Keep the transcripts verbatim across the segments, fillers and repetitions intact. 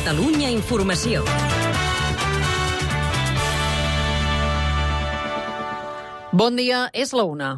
Catalunya Informació. Bon dia, és la una.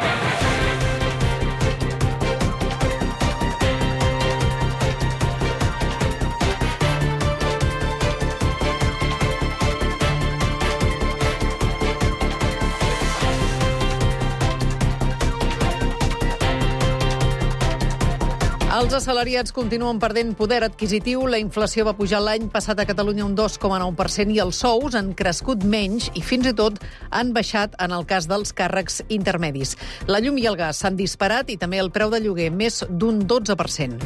Els assalariats continuen perdent poder adquisitiu. La inflació va pujar l'any passat a Catalunya un dos coma nou per cent i els sous han crescut menys i fins i tot han baixat en el cas dels càrrecs intermedis. La llum i el gas s'han disparat i també el preu de lloguer, més d'un dotze per cent.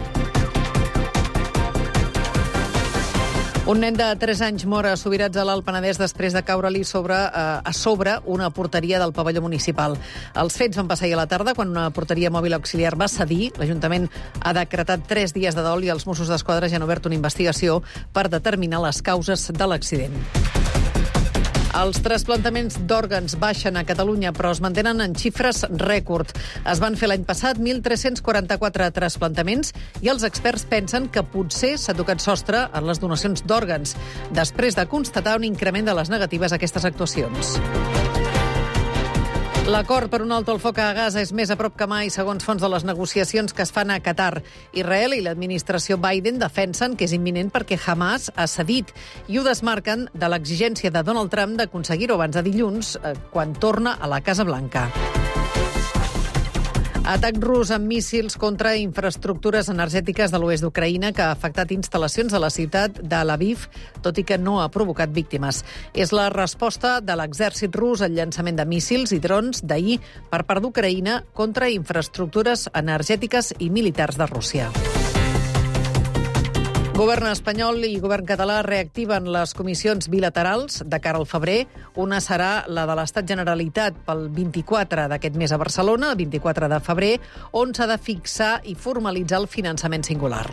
Un nen de tres anys mor a Subirats, a l'Alt Penedès, després de caure-li sobre, eh, a sobre una porteria del pavelló municipal. Els fets van passar ahir a la tarda, quan una porteria mòbil auxiliar va cedir. L'Ajuntament ha decretat tres dies de dol i els Mossos d'Esquadra ja han obert una investigació per determinar les causes de l'accident. Els trasplantaments d'òrgans baixen a Catalunya, però es mantenen en xifres rècord. Es van fer l'any passat mil tres-cents quaranta-quatre trasplantaments i els experts pensen que potser s'ha tocat sostre en les donacions d'òrgans, després de constatar un increment de les negatives a aquestes actuacions. L'acord per un alto al foc a Gaza és més a prop que mai, segons fonts de les negociacions que es fan a Qatar. Israel i l'administració Biden defensen que és imminent perquè Hamas ha cedit i ho desmarquen de l'exigència de Donald Trump d'aconseguir-ho abans de dilluns, eh, quan torna a la Casa Blanca. Atac rus amb míssils contra infraestructures energètiques de l'oest d'Ucraïna que ha afectat instal·lacions a la ciutat de Lviv, tot i que no ha provocat víctimes. És la resposta de l'exèrcit rus al llançament de míssils i drons d'ahir per part d'Ucraïna contra infraestructures energètiques i militars de Rússia. Govern espanyol i govern català reactiven les comissions bilaterals de cara al febrer. Una serà la de l'Estat Generalitat pel vint-i-quatre d'aquest mes a Barcelona, el vint-i-quatre de febrer, on s'ha de fixar i formalitzar el finançament singular.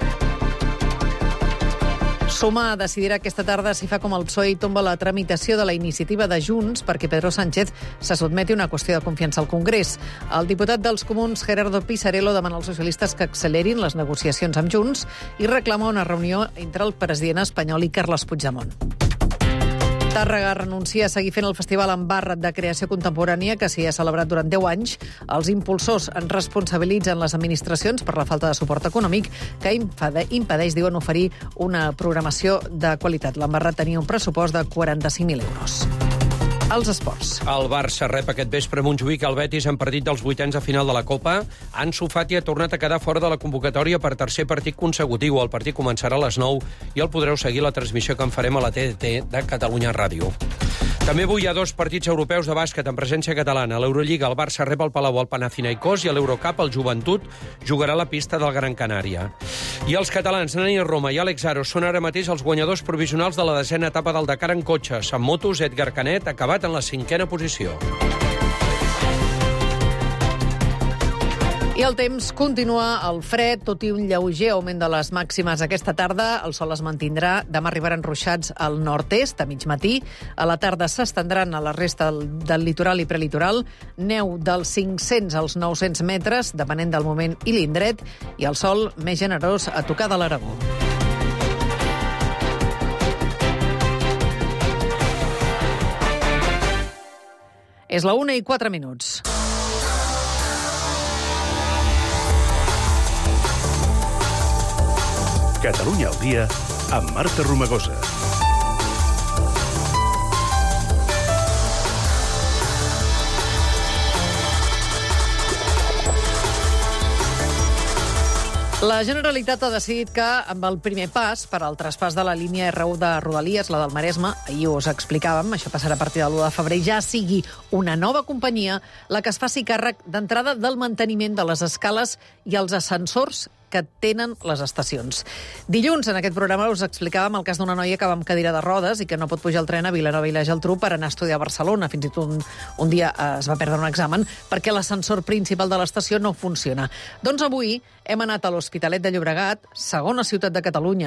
Sumar decidirà aquesta tarda si fa com el P S O E i tomba la tramitació de la iniciativa de Junts perquè Pedro Sánchez se sotmeti a una qüestió de confiança al Congrés. El diputat dels Comuns, Gerardo Pisarello, demana als socialistes que accelerin les negociacions amb Junts i reclama una reunió entre el president espanyol i Carles Puigdemont. Tàrrega renuncia a seguir fent el Festival en Barret de Creació Contemporània, que s'hi ha celebrat durant deu anys. Els impulsors en responsabilitzen les administracions per la falta de suport econòmic que impedeix, diuen, oferir una programació de qualitat. L'Embarret tenia un pressupost de quaranta-cinc mil euros. Els esports. El Barça rep aquest vespre a Montjuïc el Betis en partit dels vuitens de final de la Copa. Ansu Fati ha tornat a quedar fora de la convocatòria per tercer partit consecutiu. El partit començarà a les nou i el podreu seguir a la transmissió que en farem a la T D T de Catalunya Ràdio. També avui hi ha dos partits europeus de bàsquet en presència catalana. A l'Eurolliga el Barça rep al Palau el Panathinaikos i a l'Eurocup el Joventut jugarà a la pista del Gran Canària. I els catalans Nani Roma i Àlex Aros són ara mateix els guanyadors provisionals de la desena etapa del Dakar en cotxes. En motos, Edgar Canet ha acabat en la cinquena posició. I el temps continua el fred, tot i un lleuger augment de les màximes aquesta tarda. El sol es mantindrà. Demà arribaran ruixats al nord-est a mig matí. A la tarda s'estendran a la resta del, del litoral i prelitoral. Neu dels cinc-cents als nou-cents metres, depenent del moment i l'indret. I el sol més generós a tocar de l'Aragó. És la una i quatre minuts. Catalunya al dia amb Marta Romagosa. La Generalitat ha decidit que, amb el primer pas per al traspàs de la línia R u de Rodalies, la del Maresme, ahir us explicàvem, això passarà a partir de l'u de febrer, ja sigui una nova companyia la que es faci càrrec d'entrada del manteniment de les escales i els ascensors que tenen les estacions. Dilluns, en aquest programa, us explicàvem el cas d'una noia que va amb cadira de rodes i que no pot pujar al tren a Vilanova i la Geltrú per anar a estudiar a Barcelona. Fins i tot un, un dia eh, es va perdre un examen perquè l'ascensor principal de l'estació no funciona. Doncs avui hem anat a l'Hospitalet de Llobregat, segona ciutat de Catalunya,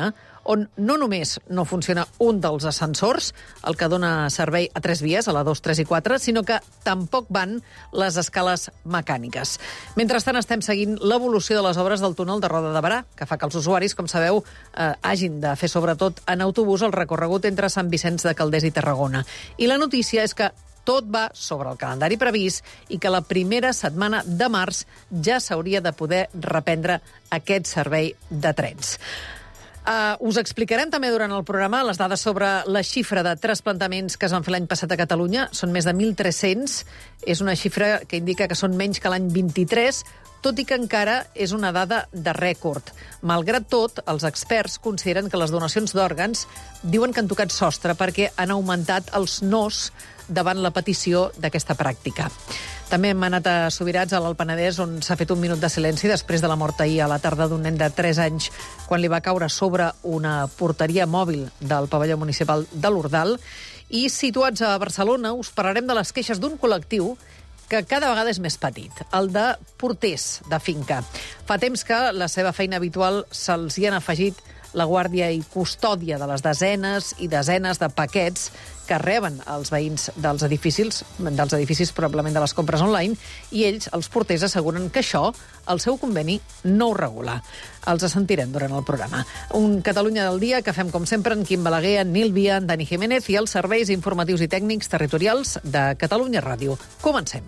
on no només no funciona un dels ascensors, el que dona servei a tres vies, a la dos, tres i quatre, sinó que tampoc van les escales mecàniques. Mentrestant, estem seguint l'evolució de les obres del túnel de Roda de Berà, que fa que els usuaris, com sabeu, eh, hagin de fer sobretot en autobús el recorregut entre Sant Vicenç de Calders i Tarragona. I la notícia és que tot va sobre el calendari previst i que la primera setmana de març ja s'hauria de poder reprendre aquest servei de trens. Uh, us explicarem també durant el programa les dades sobre la xifra de trasplantaments que es van fer l'any passat a Catalunya. Són més de mil tres-cents. És una xifra que indica que són menys que l'any vint-i-tres, tot i que encara és una dada de rècord. Malgrat tot, els experts consideren que les donacions d'òrgans diuen que han tocat sostre perquè han augmentat els nos davant la petició d'aquesta pràctica. També hem anat a Subirats, a l'Alt Penedès, on s'ha fet un minut de silenci després de la mort ahir a la tarda d'un nen de tres anys quan li va caure sobre una porteria mòbil del pavelló municipal de l'Ordal. I situats a Barcelona us parlarem de les queixes d'un col·lectiu que cada vegada és més petit, el de porters de finca. Fa temps que la seva feina habitual se'ls hi han afegit la guàrdia i custòdia de les desenes i desenes de paquets que reben els veïns dels edificis, dels edificis probablement de les compres online, i ells, els porters, asseguren que això, el seu conveni, no ho regula. Els sentirem durant el programa. Un Catalunya del dia que fem, com sempre, en Quim Balaguer, en Nil Via, en Dani Jiménez i els serveis informatius i tècnics territorials de Catalunya Ràdio. Comencem.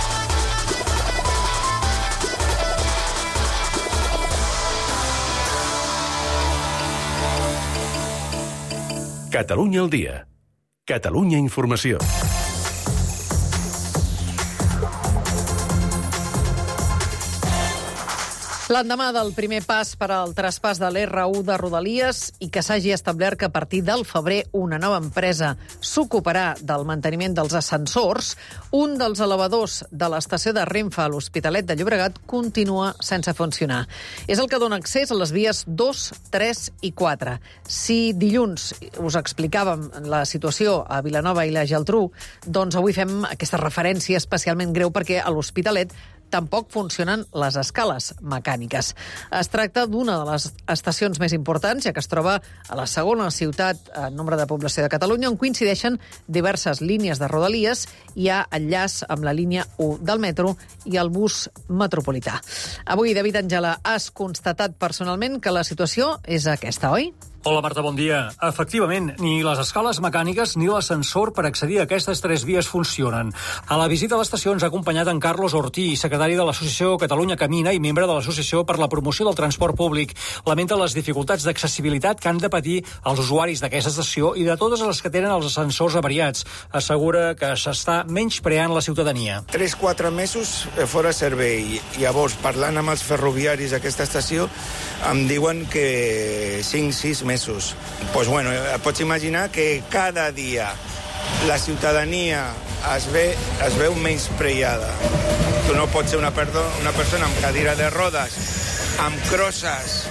Catalunya al dia. Catalunya Informació. L'endemà del primer pas per al traspàs de l'R u de Rodalies i que s'hagi establert que a partir del febrer una nova empresa s'ocuparà del manteniment dels ascensors, un dels elevadors de l'estació de Renfe a l'Hospitalet de Llobregat continua sense funcionar. És el que dona accés a les vies dos, tres i quatre. Si dilluns us explicàvem la situació a Vilanova i la Geltrú, doncs avui fem aquesta referència especialment greu perquè a l'Hospitalet tampoc funcionen les escales mecàniques. Es tracta d'una de les estacions més importants, ja que es troba a la segona ciutat en nombre de població de Catalunya, on coincideixen diverses línies de Rodalies. Hi ha enllaç amb la línia u del metro i el bus metropolità. Avui, David Àngela, has constatat personalment que la situació és aquesta, oi? Hola, Marta, bon dia. Efectivament, ni les escales mecàniques ni l'ascensor per accedir a aquestes tres vies funcionen. A la visita a l'estació ens ha acompanyat en Carlos Ortí, secretari de l'Associació Catalunya Camina i membre de l'Associació per la Promoció del Transport Públic. Lamenta les dificultats d'accessibilitat que han de patir els usuaris d'aquesta estació i de totes les que tenen els ascensors avariats. Assegura que s'està menyspreant la ciutadania. tres quatre mesos fora servei. Llavors, parlant amb els ferroviaris d'aquesta estació, em diuen que cinc sis mesos. Pues bueno, pots imaginar que cada dia la ciutadania es, ve, es veu menyspreada. Tu no pots ser una, perdo, una persona amb cadira de rodes, amb crosses,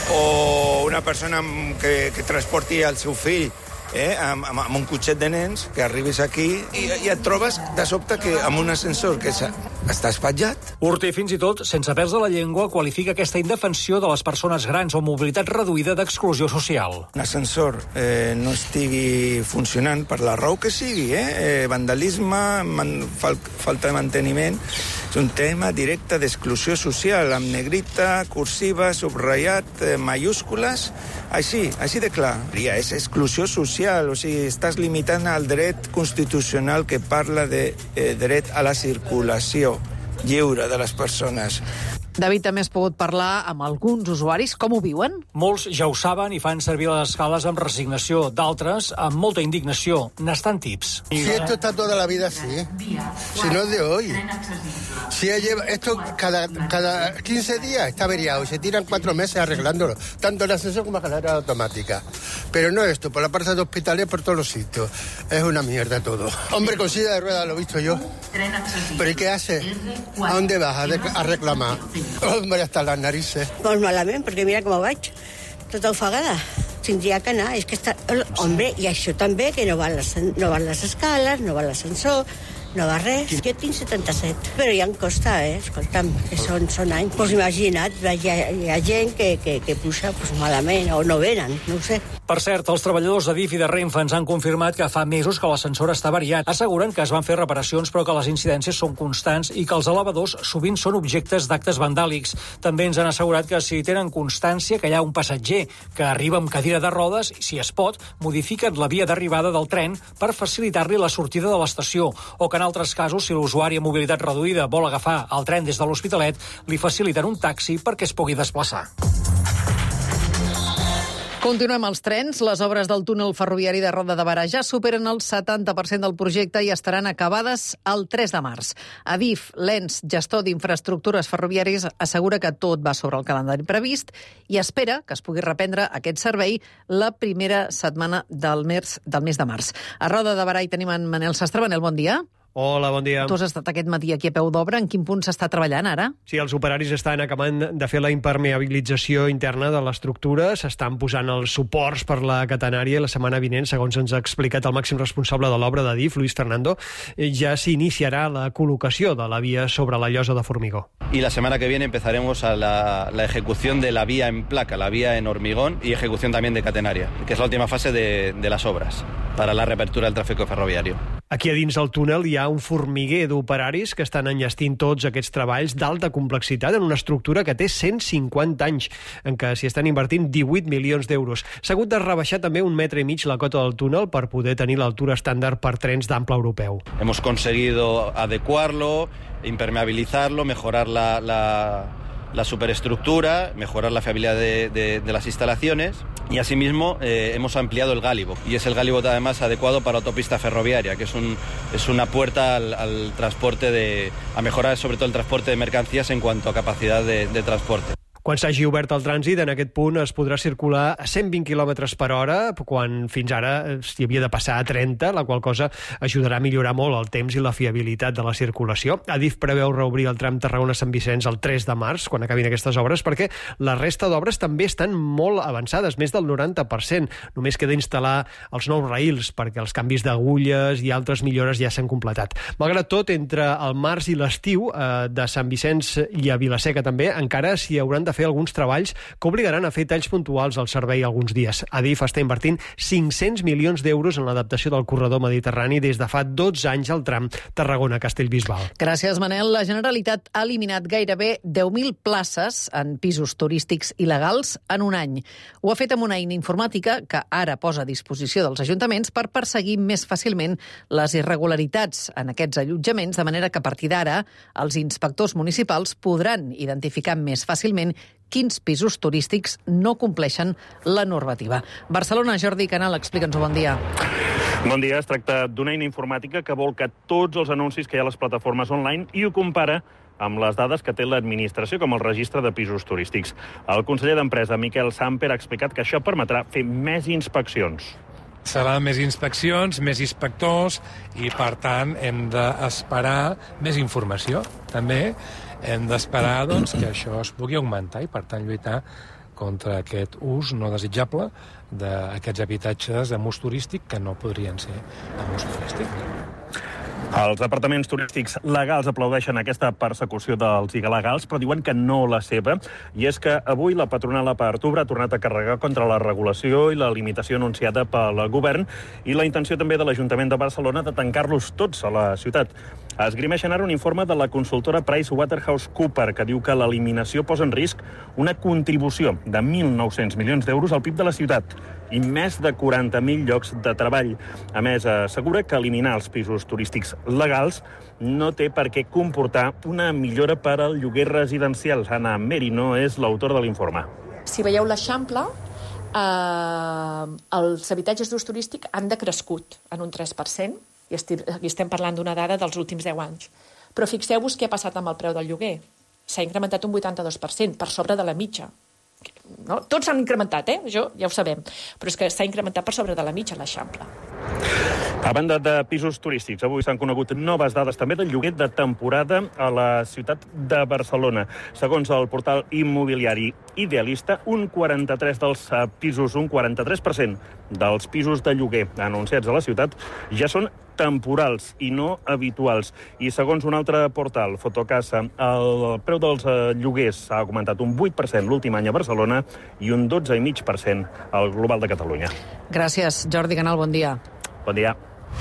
o una persona amb, que, que transporti el seu fill eh, amb, amb, amb un cotxet de nens, que arribis aquí i, i et trobes de sobte que amb un ascensor que està espatllat. Ortí, fins i tot, sense pèls de la llengua, qualifica aquesta indefensió de les persones grans o mobilitat reduïda d'exclusió social. Un ascensor eh, no estigui funcionant per la raó que sigui, eh? eh vandalisme, man, fal, falta de manteniment, és un tema directe d'exclusió social, amb negrita, cursiva, subratllat, eh, mayúscules, així, així de clar. Ja és exclusió social, o sigui, estàs limitant el dret constitucional que parla de eh, dret a la circulació lliure de les persones. David, també has pogut parlar amb alguns usuaris. Com ho viuen? Molts ja ho saben i fan servir les escales amb resignació. D'altres, amb molta indignació. N'estan tips. Si esto está toda la vida así, si no es de hoy. Si lleva, esto cada, cada quince días está averiado y se tiran cuatro meses arreglándolo. Tanto el ascensor como la escalera automática. Pero no esto, por la parte de hospitales, por todos los sitios. Es una mierda todo. Hombre, con silla de ruedas lo he visto yo. ¿Pero y qué hace? ¿A dónde vas a, de, a reclamar? Hombre, hasta les narices. Molt malament, perquè mira com ho vaig, tota ofegada. Tindria que anar, és que està... Hombre, i això també, que no van les, no van les escales, no van l'ascensor, No va res. Jo tinc setanta-set. Però ja em costa, eh? Escolta'm, que són, són anys. Pues imagina't, hi ha, hi ha gent que, que, que puja pues, malament o no venen, no ho sé. Per cert, els treballadors de DIF i de Renfe ens han confirmat que fa mesos que l'ascensor està variat. Asseguren que es van fer reparacions però que les incidències són constants i que els elevadors sovint són objectes d'actes vandàlics. També ens han assegurat que si tenen constància que hi ha un passatger que arriba amb cadira de rodes, si es pot, modifiquen la via d'arribada del tren per facilitar-li la sortida de l'estació o que en altres casos, si l'usuari amb mobilitat reduïda vol agafar el tren des de l'Hospitalet, li faciliten un taxi perquè es pugui desplaçar. Continuem als trens. Les obres del túnel ferroviari de Roda de Barà ja superen el setanta per cent del projecte i estaran acabades el tres de març. Adif, l'ens gestor d'infraestructures ferroviàries, assegura que tot va sobre el calendari previst i espera que es pugui reprendre aquest servei la primera setmana del mes, del mes de març. A Roda de Barà hi tenim en Manel Sastre. Manel, bon dia. Hola, bon dia. Tu has estat aquest matí aquí a peu d'obra. En quin punt s'està treballant ara? Sí, els operaris estan acabant de fer la impermeabilització interna de l'estructura, s'estan posant els suports per la catenària i la setmana vinent, segons ens ha explicat el màxim responsable de l'obra de DIF, Luis Fernando, ja s'iniciará la colocació de la vía sobre la llosa de formigó. Y la semana que viene empezaremos a la, la ejecución de la vía en placa, la vía en hormigón y ejecución también de catenaria, que es la última fase de, de las obras para la reapertura del tráfico ferroviario. Aquí a dins del túnel hi ha un formiguer d'operaris que estan enllestint tots aquests treballs d'alta complexitat en una estructura que té cent cinquanta anys, en què s'hi estan invertint divuit milions d'euros. S'ha hagut de rebaixar també un metre i mig la cota del túnel per poder tenir l'altura estàndard per trens d'ample europeu. Hemos conseguido adecuarlo, impermeabilizarlo, mejorar la, la, la superestructura, mejorar la fiabilidad de, de, de las instalaciones y asimismo eh, hemos ampliado el gálibo y es el gálibo además adecuado para autopista ferroviaria, que es, un, es una puerta al, al transporte de, a mejorar sobre todo el transporte de mercancías en cuanto a capacidad de, de transporte. Quan s'hagi obert el trànsit, en aquest punt es podrà circular a cent vint quilòmetres per hora, quan fins ara s'hi havia de passar a trenta, la qual cosa ajudarà a millorar molt el temps i la fiabilitat de la circulació. Adif preveu reobrir el tram Tarragona-Sant Vicenç el tres de març, quan acabin aquestes obres, perquè la resta d'obres també estan molt avançades, més del noranta per cent. Només queda instal·lar els nous raïls, perquè els canvis d'agulles i altres millores ja s'han completat. Malgrat tot, entre el març i l'estiu, eh, de Sant Vicenç i a Vilaseca també, encara s'hi hauran de fer alguns treballs que obligaran a fer talls puntuals al servei alguns dies. Adif està invertint cinc-cents milions d'euros en l'adaptació del corredor mediterrani des de fa dotze anys al tram Tarragona-Castellbisbal. Gràcies, Manel. La Generalitat ha eliminat gairebé deu mil places en pisos turístics il·legals en un any. Ho ha fet amb una eina informàtica que ara posa a disposició dels ajuntaments per perseguir més fàcilment les irregularitats en aquests allotjaments, de manera que a partir d'ara els inspectors municipals podran identificar més fàcilment quins pisos turístics no compleixen la normativa. Barcelona, Jordi Canal, explica'ns-ho, bon dia. Bon dia, es tracta d'una eina informàtica que volca tots els anuncis que hi ha a les plataformes online i ho compara amb les dades que té l'administració, com el registre de pisos turístics. El conseller d'Empresa, Miquel Samper, ha explicat que això permetrà fer més inspeccions. Seran més inspeccions, més inspectors i, per tant, hem d'esperar més informació. També hem d'esperar doncs, que això es pugui augmentar i, per tant, lluitar contra aquest ús no desitjable d'aquests habitatges de ús turístic que no podrien ser de ús turístic. Els departaments turístics legals aplaudeixen aquesta persecució dels il·legals, però diuen que no la seva. I és que avui la patronal Apertura ha tornat a carregar contra la regulació i la limitació anunciada pel govern i la intenció també de l'Ajuntament de Barcelona de tancar-los tots a la ciutat. Esgrimeixen ara un informe de la consultora PricewaterhouseCoopers que diu que l'eliminació posa en risc una contribució de mil nou-cents milions d'euros al P I B de la ciutat i més de quaranta mil llocs de treball. A més, assegura que eliminar els pisos turístics legals no té per què comportar una millora per al lloguer residencial. Anna Merino és l'autora de l'informe. Si veieu l'Eixample, eh, els habitatges d'ús turístic han decrescut en un tres per cent, i aquí estem parlant d'una dada dels últims deu anys. Però fixeu-vos què ha passat amb el preu del lloguer. S'ha incrementat un vuitanta-dos per cent, per sobre de la mitja. No? Tots s'han incrementat, eh? Això ja ho sabem. Però és que s'ha incrementat per sobre de la mitja l'Eixample. A banda de pisos turístics, avui s'han conegut noves dades també del lloguer de temporada a la ciutat de Barcelona. Segons el portal immobiliari Idealista, un quaranta-tres dels pisos, un quaranta-tres per cent dels pisos de lloguer anunciats a la ciutat ja són temporals i no habituals. I segons un altre portal, Fotocasa, el preu dels lloguers s'ha augmentat un vuit per cent l'últim any a Barcelona i un dotze coma cinc per cent al global de Catalunya. Gràcies, Jordi Canal, bon dia. Bon dia.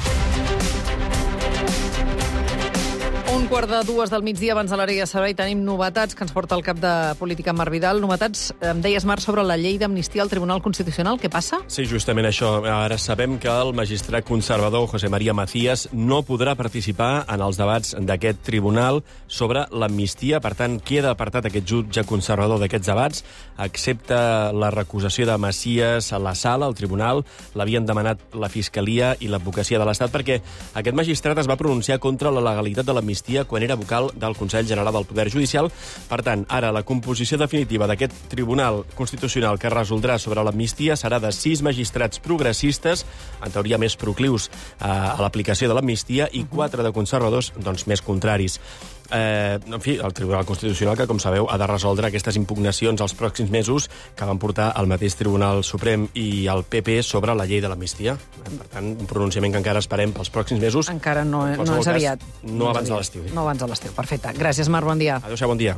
Un quart de dues del migdia, abans de l'hora de servei, tenim novetats que ens porta el cap de Política, Marc Vidal. Novetats, em deies, Marc, sobre la llei d'amnistia al Tribunal Constitucional. Què passa? Sí, justament això. Ara sabem que el magistrat conservador José María Macías no podrà participar en els debats d'aquest tribunal sobre l'amnistia. Per tant, queda apartat aquest jutge conservador d'aquests debats, excepte la recusació de Macías a la sala, al tribunal. L'havien demanat la Fiscalia i l'Advocacia de l'Estat perquè aquest magistrat es va pronunciar contra la legalitat de l'amnistia quan era vocal del Consell General del Poder Judicial. Per tant, ara la composició definitiva d'aquest Tribunal Constitucional que resoldrà sobre l'amnistia serà de sis magistrats progressistes, en teoria més proclius a, a l'aplicació de l'amnistia, i quatre de conservadors, doncs, més contraris. Eh, en fi, el Tribunal Constitucional, que, com sabeu, ha de resoldre aquestes impugnacions els pròxims mesos que van portar el mateix Tribunal Suprem i el P P sobre la llei de l'amnistia. Per tant, un pronunciament que encara esperem pels pròxims mesos. Encara no, no és aviat. No, no abans aviat. de l'estiu. No abans de l'estiu, perfecte. Gràcies, Marc, bon dia. Adéu-siau, bon dia.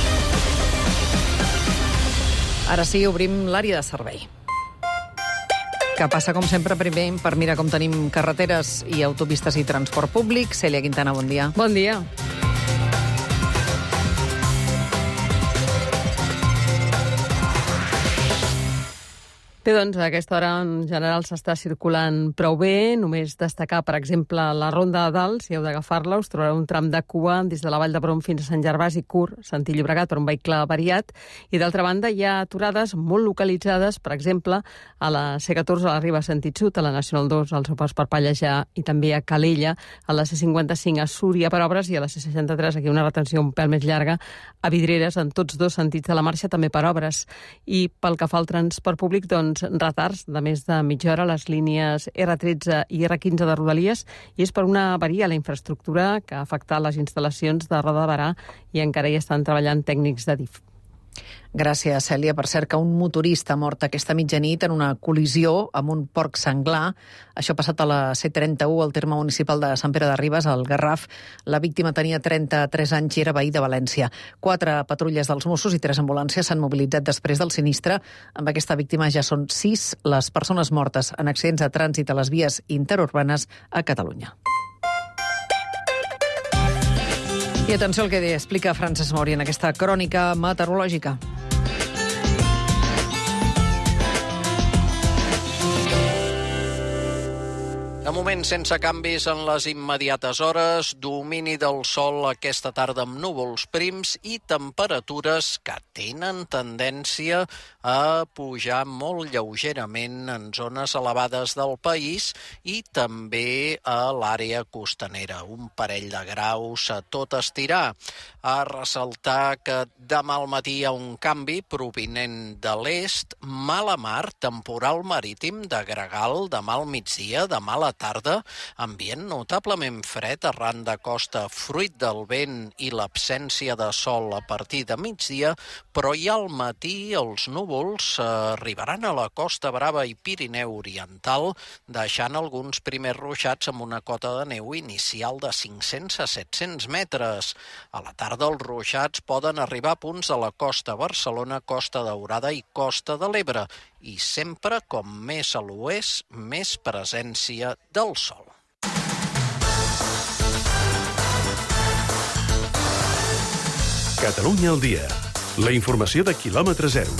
Ara sí, obrim l'àrea de servei, que passa, com sempre, primer per mirar com tenim carreteres i autopistes i transport públic. Cèlia Quintana, bon dia. Bon dia. Bé, doncs, a aquesta hora en general s'està circulant prou bé. Només destacar, per exemple, la Ronda de Dalt. Si heu d'agafar-la, us trobareu un tram de cua des de la Vall d'Hebron fins a Sant Gervasi, curt, sentit Llobregat, per un vehicle variat. I, d'altra banda, hi ha aturades molt localitzades, per exemple, a la C catorze, a la Riba sentit sud, a la Nacional dos, al seu pas per Pallejà, i també a Calella, a la C cinquanta-cinc a Súria per obres, i a la C seixanta-tres, aquí una retenció un pèl més llarga, a Vidreres, en tots dos sentits de la marxa, també per obres. I pel que fa al transport públic, doncs, retards de més de mitja hora a les línies R tretze i R quinze de Rodalies, i és per una avaria a la infraestructura que ha afectat les instal·lacions de Roda de Barà, i encara hi estan treballant tècnics de D I F. Gràcies, Cèlia. Per cert, que un motorista ha mort aquesta mitjanit en una col·lisió amb un porc senglar. Això ha passat a la C trenta-u, al terme municipal de Sant Pere de Ribes, al Garraf. La víctima tenia trenta-tres anys i era veí de València. Quatre patrulles dels Mossos i tres ambulàncies s'han mobilitzat després del sinistre. Amb aquesta víctima ja són sis les persones mortes en accidents de trànsit a les vies interurbanes a Catalunya. I atenció al que explica Francesc Mori en aquesta crònica meteorològica. De moment, sense canvis en les immediates hores, domini del sol aquesta tarda amb núvols prims i temperatures que tenen tendència a pujar molt lleugerament en zones elevades del país i també a l'àrea costanera. Un parell de graus a tot estirar. A ressaltar que demà al matí hi ha un canvi provinent de l'est, mala mar, temporal marítim de gregal, demà al migdia, demà a la tarda, ambient notablement fred arran de costa fruit del vent i l'absència de sol a partir de migdia, però ja al matí els núvols arribaran a la Costa Brava i Pirineu Oriental, deixant alguns primers ruixats amb una cota de neu inicial de cinc-cents a set-cents metres. A la tarda els ruixats poden arribar a punts de la costa Barcelona, Costa Daurada i Costa de l'Ebre, i sempre, com més a l'oest, més presència del sol. Catalunya al dia. La informació de quilòmetre zero.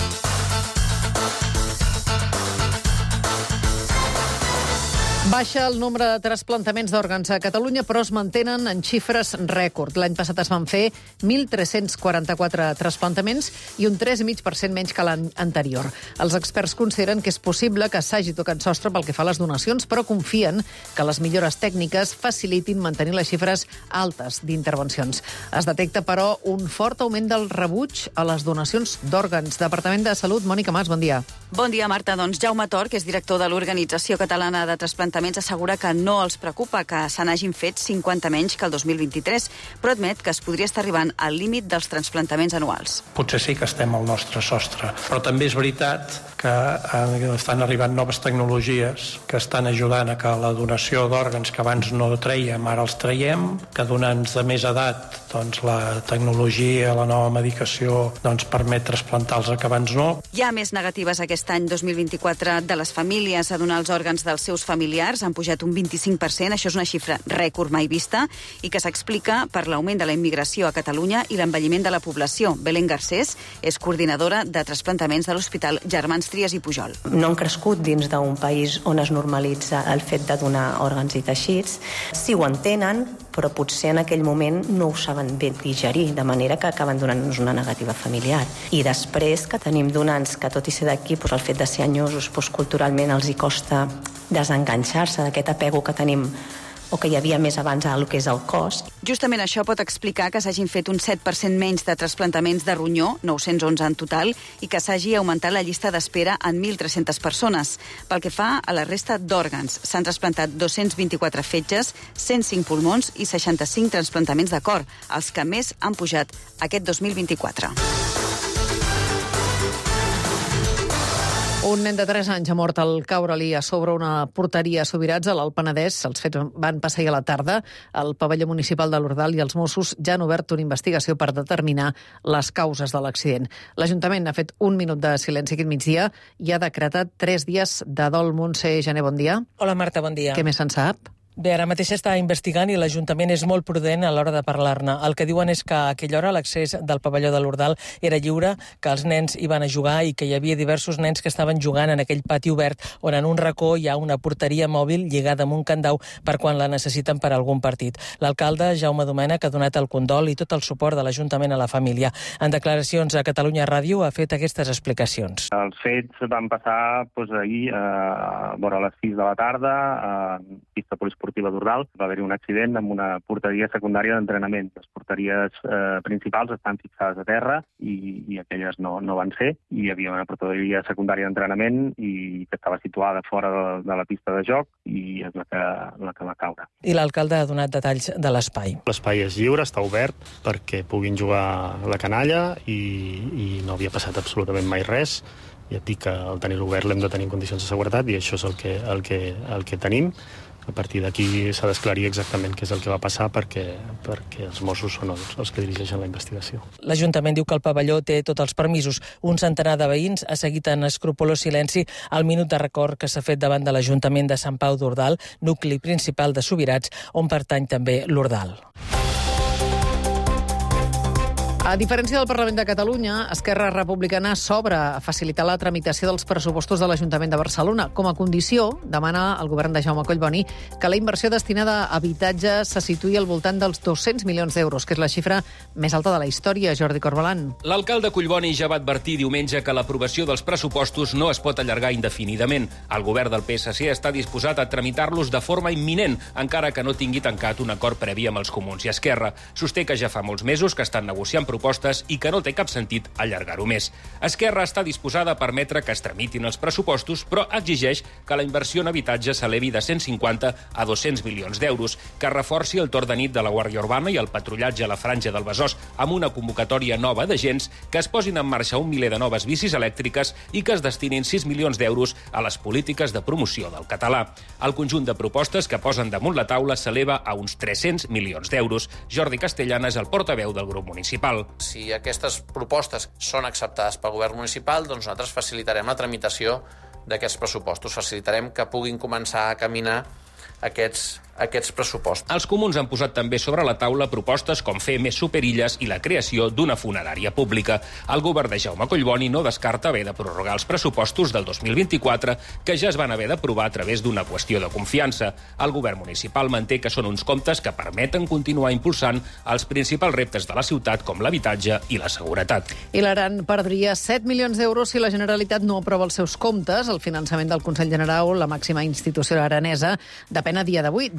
Baixa el nombre de trasplantaments d'òrgans a Catalunya, però es mantenen en xifres rècord. L'any passat es van fer mil tres-cents quaranta-quatre trasplantaments i un tres coma cinc per cent menys que l'any anterior. Els experts consideren que és possible que s'hagi tocat sostre pel que fa a les donacions, però confien que les millores tècniques facilitin mantenir les xifres altes d'intervencions. Es detecta, però, un fort augment del rebuig a les donacions d'òrgans. Departament de Salut, Mònica Mas, bon dia. Bon dia, Marta. Doncs Jaume Tor, que és director de l'Organització Catalana de Transplantació ajuntaments assegura que no els preocupa que se n'hagin fet cinquanta menys que el dos mil vint-i-tres, però admet que es podria estar arribant al límit dels transplantaments anuals. Potser sí que estem al nostre sostre, però també és veritat que estan arribant noves tecnologies que estan ajudant a que la donació d'òrgans que abans no traiem, ara els traiem, que donants de més edat, doncs la tecnologia, la nova medicació, doncs permet trasplantar-los que abans no. Hi ha més negatives aquest any dos mil vint-i-quatre de les famílies a donar els òrgans dels seus familiars. Han pujat un vint-i-cinc per cent, això és una xifra rècord mai vista, i que s'explica per l'augment de la immigració a Catalunya i l'envelliment de la població. Belén Garcés és coordinadora de trasplantaments de l'Hospital Germans Trias i Pujol. No han crescut dins d'un país on es normalitza el fet de donar òrgans i teixits. Sí ho entenen, però potser en aquell moment no ho saben ben digerir, de manera que acaben donant-nos una negativa familiar. I després que tenim donants que, tot i ser d'aquí, doncs el fet de ser anyosos, doncs culturalment els hi costa desenganxar-se d'aquest apego que tenim o que hi havia més abans al que és el cos. Justament això pot explicar que s'hagin fet un set per cent menys de trasplantaments de ronyó, nou-cents onze en total, i que s'hagi augmentat la llista d'espera en mil tres-centes persones. Pel que fa a la resta d'òrgans, s'han trasplantat dos-cents vint-i-quatre fetges, cent cinc pulmons i seixanta-cinc trasplantaments de cor, els que més han pujat aquest dos mil vint-i-quatre. Un nen de tres anys ha mort al caure-li a sobre una porteria a Subirats, a l'Alt Penedès. Els fets van passar ahir a la tarda. El pavelló municipal de l'Ordal i els Mossos ja han obert una investigació per determinar les causes de l'accident. L'Ajuntament ha fet un minut de silenci aquest migdia i ha decretat tres dies de dol. Montse Gené, bon dia. Hola, Marta, bon dia. Què més se'n sap? Bé, ara mateix està investigant i l'Ajuntament és molt prudent a l'hora de parlar-ne. El que diuen és que a aquella hora l'accés del pavelló de l'Ordal era lliure, que els nens hi van a jugar i que hi havia diversos nens que estaven jugant en aquell pati obert on en un racó hi ha una porteria mòbil lligada amb un candau per quan la necessiten per a algun partit. L'alcalde, Jaume Domènech, ha donat el condol i tot el suport de l'Ajuntament a la família. En declaracions a Catalunya Ràdio ha fet aquestes explicacions. Els fets van passar doncs, ahir a vora les sis de la tarda a pista poliesportiva d'Ordal. Va haver-hi un accident amb una porteria secundària d'entrenament. Les porteries eh, principals estan fixades a terra i, i aquelles no, no van ser. I hi havia una porteria secundària d'entrenament i que estava situada fora de, de la pista de joc i és la que, la que va caure. I l'alcalde ha donat detalls de l'espai. L'espai és lliure, està obert perquè puguin jugar la canalla i, i no havia passat absolutament mai res. Ja et dic que al tenir-lo obert l'hem de tenir en condicions de seguretat i això és el que, el que, el que tenim. A partir d'aquí s'ha d'esclarir exactament què és el que va passar perquè, perquè els Mossos són els, els que dirigeixen la investigació. L'Ajuntament diu que el pavelló té tots els permisos. Un centenar de veïns ha seguit en escrupolós silenci el minut de record que s'ha fet davant de l'Ajuntament de Sant Pau d'Ordal, nucli principal de Subirats, on pertany també l'Ordal. A diferència del Parlament de Catalunya, Esquerra Republicana s'obre a facilitar la tramitació dels pressupostos de l'Ajuntament de Barcelona. Com a condició, demana al govern de Jaume Collboni que la inversió destinada a habitatge se situï al voltant dels dos-cents milions d'euros, que és la xifra més alta de la història. Jordi Corbalan. L'alcalde Collboni ja va advertir diumenge que l'aprovació dels pressupostos no es pot allargar indefinidament. El govern del P S C està disposat a tramitar-los de forma imminent, encara que no tingui tancat un acord previ amb els comuns i Esquerra. Sosté que ja fa molts mesos que estan negociant propostes i que no té cap sentit allargar-ho més. Esquerra està disposada a permetre que es tramitin els pressupostos, però exigeix que la inversió en habitatge s'elevi de cent cinquanta a dos-cents milions d'euros, que reforci el torn de nit de la Guàrdia Urbana i el patrullatge a la Franja del Besòs amb una convocatòria nova d'agents, que es posin en marxa un miler de noves bicis elèctriques i que es destinin sis milions d'euros a les polítiques de promoció del català. El conjunt de propostes que posen damunt la taula s'eleva a uns tres-cents milions d'euros. Jordi Castellana és el portaveu del grup municipal. Si aquestes propostes són acceptades pel govern municipal, doncs nosaltres facilitarem la tramitació d'aquests pressupostos. Facilitarem que puguin començar a caminar aquests, aquests pressupostos. Els comuns han posat també sobre la taula propostes com fer més superilles i la creació d'una funerària pública. El govern de Jaume Collboni no descarta haver de prorrogar els pressupostos del dos mil vint-i-quatre, que ja es van haver d'aprovar a través d'una qüestió de confiança. El govern municipal manté que són uns comptes que permeten continuar impulsant els principals reptes de la ciutat, com l'habitatge i la seguretat. I l'Aran perdria set milions d'euros si la Generalitat no aprova els seus comptes. El finançament del Consell General, la màxima institució aranesa, depèn a dia d'avui de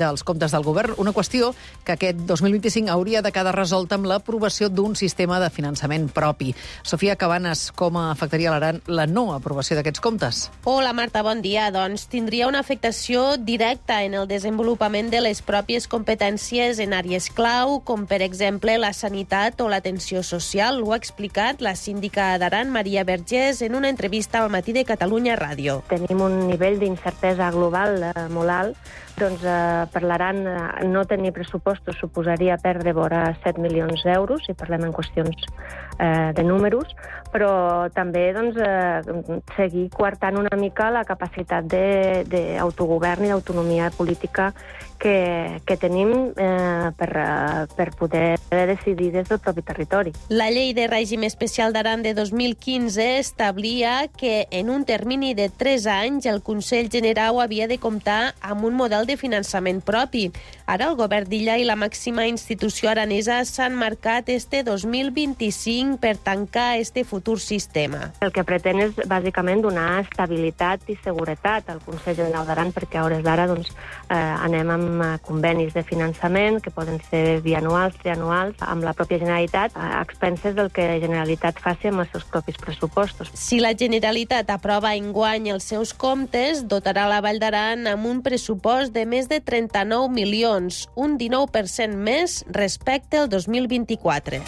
dels comptes del govern, una qüestió que aquest dos mil vint-i-cinc hauria de quedar resolta amb l'aprovació d'un sistema de finançament propi. Sofia Cabanes, com afectaria l'Aran la no aprovació d'aquests comptes? Hola, Marta, bon dia. Doncs tindria una afectació directa en el desenvolupament de les pròpies competències en àrees clau, com per exemple la sanitat o l'atenció social. Ho ha explicat la síndica d'Aran, Maria Vergés, en una entrevista al Matí de Catalunya Ràdio. Tenim un nivell d'incertesa global eh, molt alt. Doncs eh, per l'Aran eh, no tenir pressupostos suposaria perdre vora set milions d'euros, si parlem en qüestions eh, de números, però també doncs, eh, seguir coartant una mica la capacitat d'autogovern i d'autonomia política que, que tenim eh, per, per poder decidir des del propi territori. La llei de règim especial d'Aran de dos mil quinze establia que en un termini de tres anys el Consell Generau havia de comptar amb un model de finançament propi. Ara el govern d'Illa i la màxima institució aranesa s'han marcat este dos mil vint-i-cinc per tancar este futur sistema. El que pretén és bàsicament donar estabilitat i seguretat al Consell Generau d'Aran, perquè a hores d'ara doncs, eh, anem amb convenis de finançament que poden ser bianuals, trianuals, amb la pròpia Generalitat, a expenses del que la Generalitat faci amb els seus propis pressupostos. Si la Generalitat aprova enguany els seus comptes, dotarà la Vall d'Aran amb un pressupost de més de trenta-nou milions, un dinou per cent més respecte al dos mil vint-i-quatre.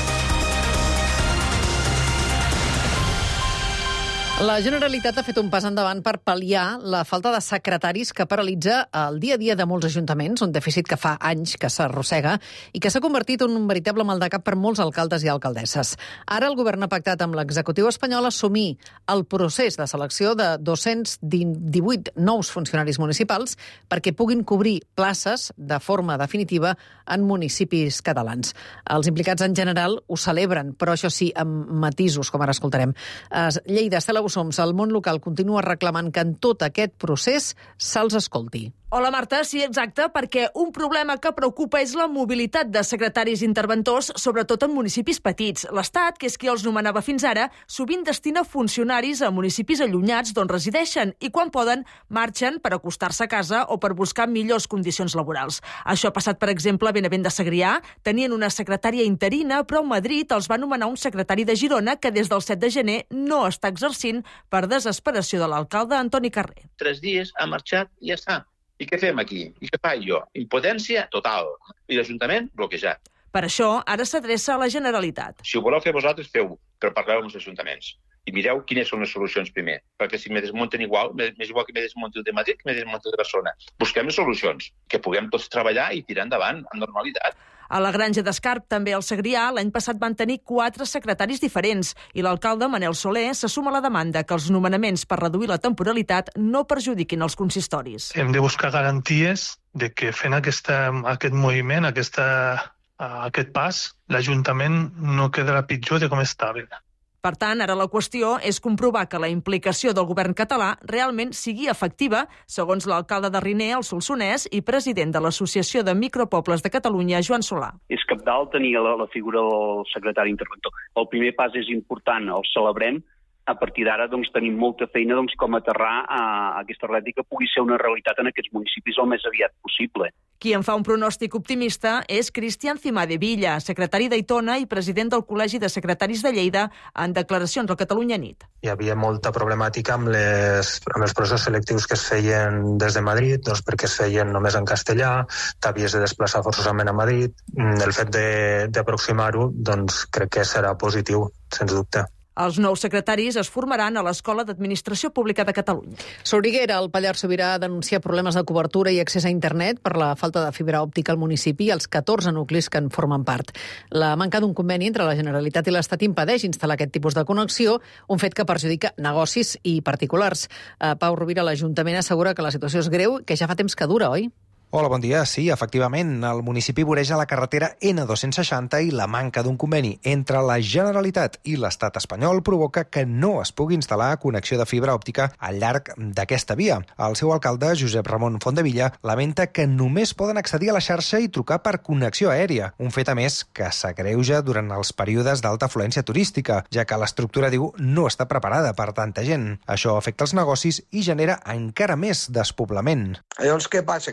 La Generalitat ha fet un pas endavant per pal·liar la falta de secretaris que paralitza el dia a dia de molts ajuntaments, un dèficit que fa anys que s'arrossega i que s'ha convertit en un veritable mal de cap per molts alcaldes i alcaldesses. Ara el govern ha pactat amb l'executiu espanyol assumir el procés de selecció de dos-cents divuit nous funcionaris municipals perquè puguin cobrir places de forma definitiva en municipis catalans. Els implicats en general ho celebren, però això sí, amb matisos, com ara escoltarem. Lleida, Estela Bussoms, el món local continua reclamant que en tot aquest procés se'ls escolti. Hola, Marta. Sí, exacte, perquè un problema que preocupa és la mobilitat de secretaris interventors, sobretot en municipis petits. L'Estat, que és qui els nomenava fins ara, sovint destina funcionaris a municipis allunyats d'on resideixen i, quan poden, marxen per acostar-se a casa o per buscar millors condicions laborals. Això ha passat, per exemple, a Benavent de Segrià. Tenien una secretària interina, però a Madrid els va nomenar un secretari de Girona que des del set de gener no està exercint per desesperació de l'alcalde Antoni Carrer. Tres dies, ha marxat i ja està. I què fem aquí? I què faig jo? Impotència total. I l'Ajuntament bloquejat. Per això, ara s'adreça a la Generalitat. Si ho voleu fer vosaltres, feu-ho, però parleu amb els ajuntaments. I mireu quines són les solucions primer. Perquè si me desmunten igual, m'és igual que me desmunti el de Madrid que me desmunti el de Barcelona. Busquem les solucions, que puguem tots treballar i tirar endavant amb normalitat. A la Granja d'Escarp, també al Segrià, l'any passat van tenir quatre secretaris diferents i l'alcalde Manel Soler se suma a la demanda que els nomenaments per reduir la temporalitat no perjudiquin els consistoris. Hem de buscar garanties de que fent aquesta, aquest moviment, aquesta, aquest pas, l'Ajuntament no quedarà pitjor de com estava. Per tant, ara la qüestió és comprovar que la implicació del govern català realment sigui efectiva, segons l'alcalde de Riner, el Solsonès, i president de l'Associació de Micropobles de Catalunya, Joan Solà. És cabdal tenir la, la figura del secretari interventor. El primer pas és important, el celebrem. A partir d'ara doncs, tenim molta feina doncs, com aterrar a, a aquesta realitat que pugui ser una realitat en aquests municipis el més aviat possible. Qui en fa un pronòstic optimista és Cristian Cimadevilla, secretari d'Aitona i president del Col·legi de Secretaris de Lleida, en declaracions al Catalunya Nit. Hi havia molta problemàtica amb, les, amb els processos selectius que es feien des de Madrid, doncs perquè es feien només en castellà, t'havies de desplaçar forçosament a Madrid. El fet d'aproximar-ho doncs, crec que serà positiu, sens dubte. Els nous secretaris es formaran a l'Escola d'Administració Pública de Catalunya. Soriguera, el Pallars Sobirà, denuncia problemes de cobertura i accés a internet per la falta de fibra òptica al municipi i als catorze nuclis que en formen part. La manca d'un conveni entre la Generalitat i l'Estat impedeix instal·lar aquest tipus de connexió, un fet que perjudica negocis i particulars. Pau Rovira, l'Ajuntament assegura que la situació és greu, que ja fa temps que dura, oi? Hola, bon dia. Sí, efectivament, el municipi voreja la carretera ena dos-cents seixanta i la manca d'un conveni entre la Generalitat i l'Estat espanyol provoca que no es pugui instal·lar connexió de fibra òptica al llarg d'aquesta via. El seu alcalde, Josep Ramon Fontdevilla, lamenta que només poden accedir a la xarxa i trucar per connexió aèria, un fet a més que s'agreuja durant els períodes d'alta afluència turística, ja que l'estructura, diu, no està preparada per tanta gent. Això afecta els negocis i genera encara més despoblament. Llavors, què passa? Que nosaltres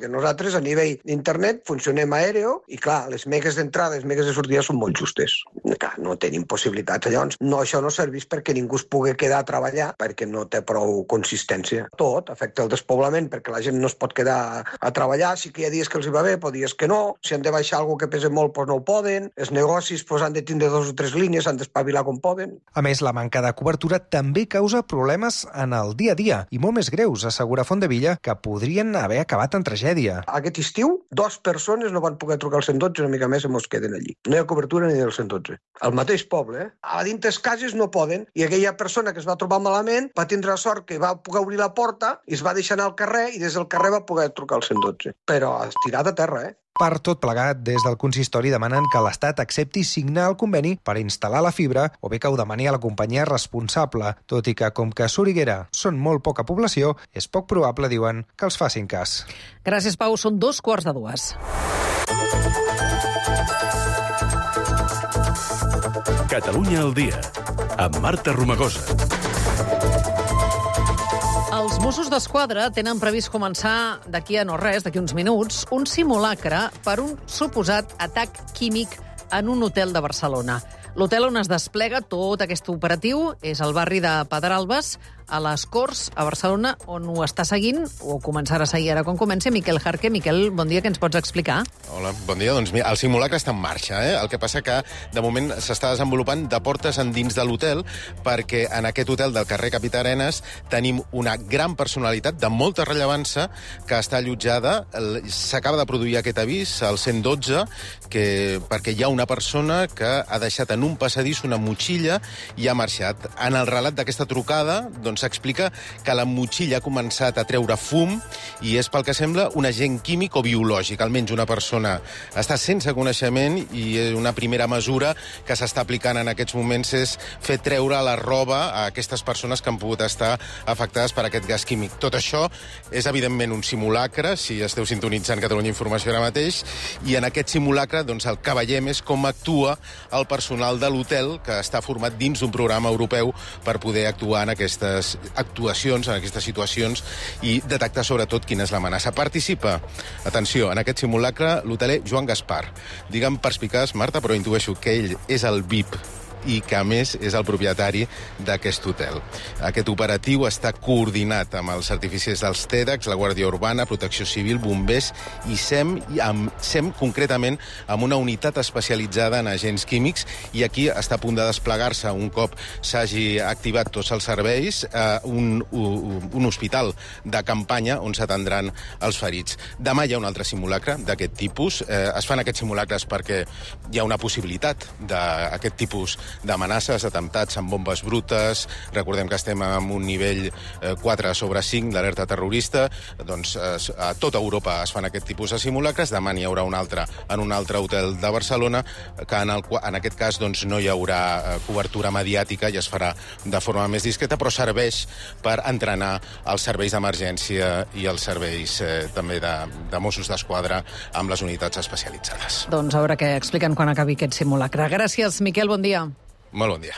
nosaltres a nivell d'internet funcionem aèreo i, clar, les megues d'entrada i les megues de sortida són molt justes. Clar, no tenim possibilitats. Llavors, no, això no serveix perquè ningú es pugui quedar a treballar perquè no té prou consistència. Tot afecta el despoblament perquè la gent no es pot quedar a treballar. Sí que hi ha dies que els hi va bé, però dies que no. Si han de baixar alguna que pesa molt, doncs no ho poden. Els negocis doncs, han de tindre dos o tres línies, han d'espavilar com poden. A més, la manca de cobertura també causa problemes en el dia a dia i molt més greus, assegura Fontdevilla, que podrien haver acabat en tragèdia. Aquest estiu, dues persones no van poder trucar al cent dotze, una mica més i mos queden allí. No hi ha cobertura ni del cent dotze. Al mateix poble, eh? A dintre les cases no poden. I aquella persona que es va trobar malament va tindre la sort que va poder obrir la porta i es va deixar anar al carrer i des del carrer va poder trucar al cent dotze. Però estirat a terra, eh? Per tot plegat, des del consistori demanen que l'Estat accepti signar el conveni per instal·lar la fibra o bé que ho demani a la companyia responsable, tot i que, com que a Soriguera són molt poca població, és poc probable, diuen, que els facin cas. Gràcies, Pau. Són dos quarts de dues. Catalunya al dia, amb Marta Romagosa. Els Mossos d'Esquadra tenen previst començar d'aquí a no res, d'aquí uns minuts, un simulacre per un suposat atac químic en un hotel de Barcelona. L'hotel on es desplega tot aquest operatiu és el barri de Pedralbes, a les Corts, a Barcelona, on ho està seguint, o començarà a seguir ara quan comenci, Miquel Jarque. Miquel, bon dia, què ens pots explicar? Hola, bon dia. Doncs mira, el simulacre està en marxa, eh? El que passa que, de moment, s'està desenvolupant de portes endins de l'hotel, perquè en aquest hotel del carrer Capità Arenas tenim una gran personalitat de molta rellevància que està allotjada. S'acaba de produir aquest avís, al cent dotze, que, perquè hi ha una persona que ha deixat en un passadís una motxilla i ha marxat. En el relat d'aquesta trucada, doncs, s'explica que la motxilla ha començat a treure fum i és, pel que sembla, un agent químic o biològic. Almenys una persona està sense coneixement i una primera mesura que s'està aplicant en aquests moments és fer treure la roba a aquestes persones que han pogut estar afectades per aquest gas químic. Tot això és, evidentment, un simulacre, si esteu sintonitzant Catalunya Informació ara mateix, i en aquest simulacre doncs, el que veiem és com actua el personal de l'hotel, que està format dins d'un programa europeu per poder actuar en aquestes actuacions, en aquestes situacions, i detectar sobretot quina és l'amenaça. Participa, atenció, en aquest simulacre l'hoteler Joan Gaspar. Digue'm perspicaç, Marta, però intueixo que ell és el V I P i que, a més, és el propietari d'aquest hotel. Aquest operatiu està coordinat amb els artificis dels TEDx, la Guàrdia Urbana, Protecció Civil, Bombers i SEM, i amb SEM concretament amb una unitat especialitzada en agents químics, i aquí està a punt de desplegar-se, un cop s'hagi activat tots els serveis, eh, un, un, un hospital de campanya on s'atendran els ferits. Demà hi ha un altre simulacre d'aquest tipus. Eh, es fan aquests simulacres perquè hi ha una possibilitat d'aquest tipus d'amenaces, atemptats amb bombes brutes. Recordem que estem en un nivell quatre sobre cinc d'alerta terrorista. Doncs a tota Europa es fan aquest tipus de simulacres. Demà n'hi haurà un altre en un altre hotel de Barcelona, que en, el, en aquest cas doncs, no hi haurà cobertura mediàtica i es farà de forma més discreta, però serveix per entrenar els serveis d'emergència i els serveis eh, també de, de Mossos d'Esquadra amb les unitats especialitzades. Doncs a veure què expliquen quan acabi aquest simulacre. Gràcies, Miquel, bon dia. Molt bon dia.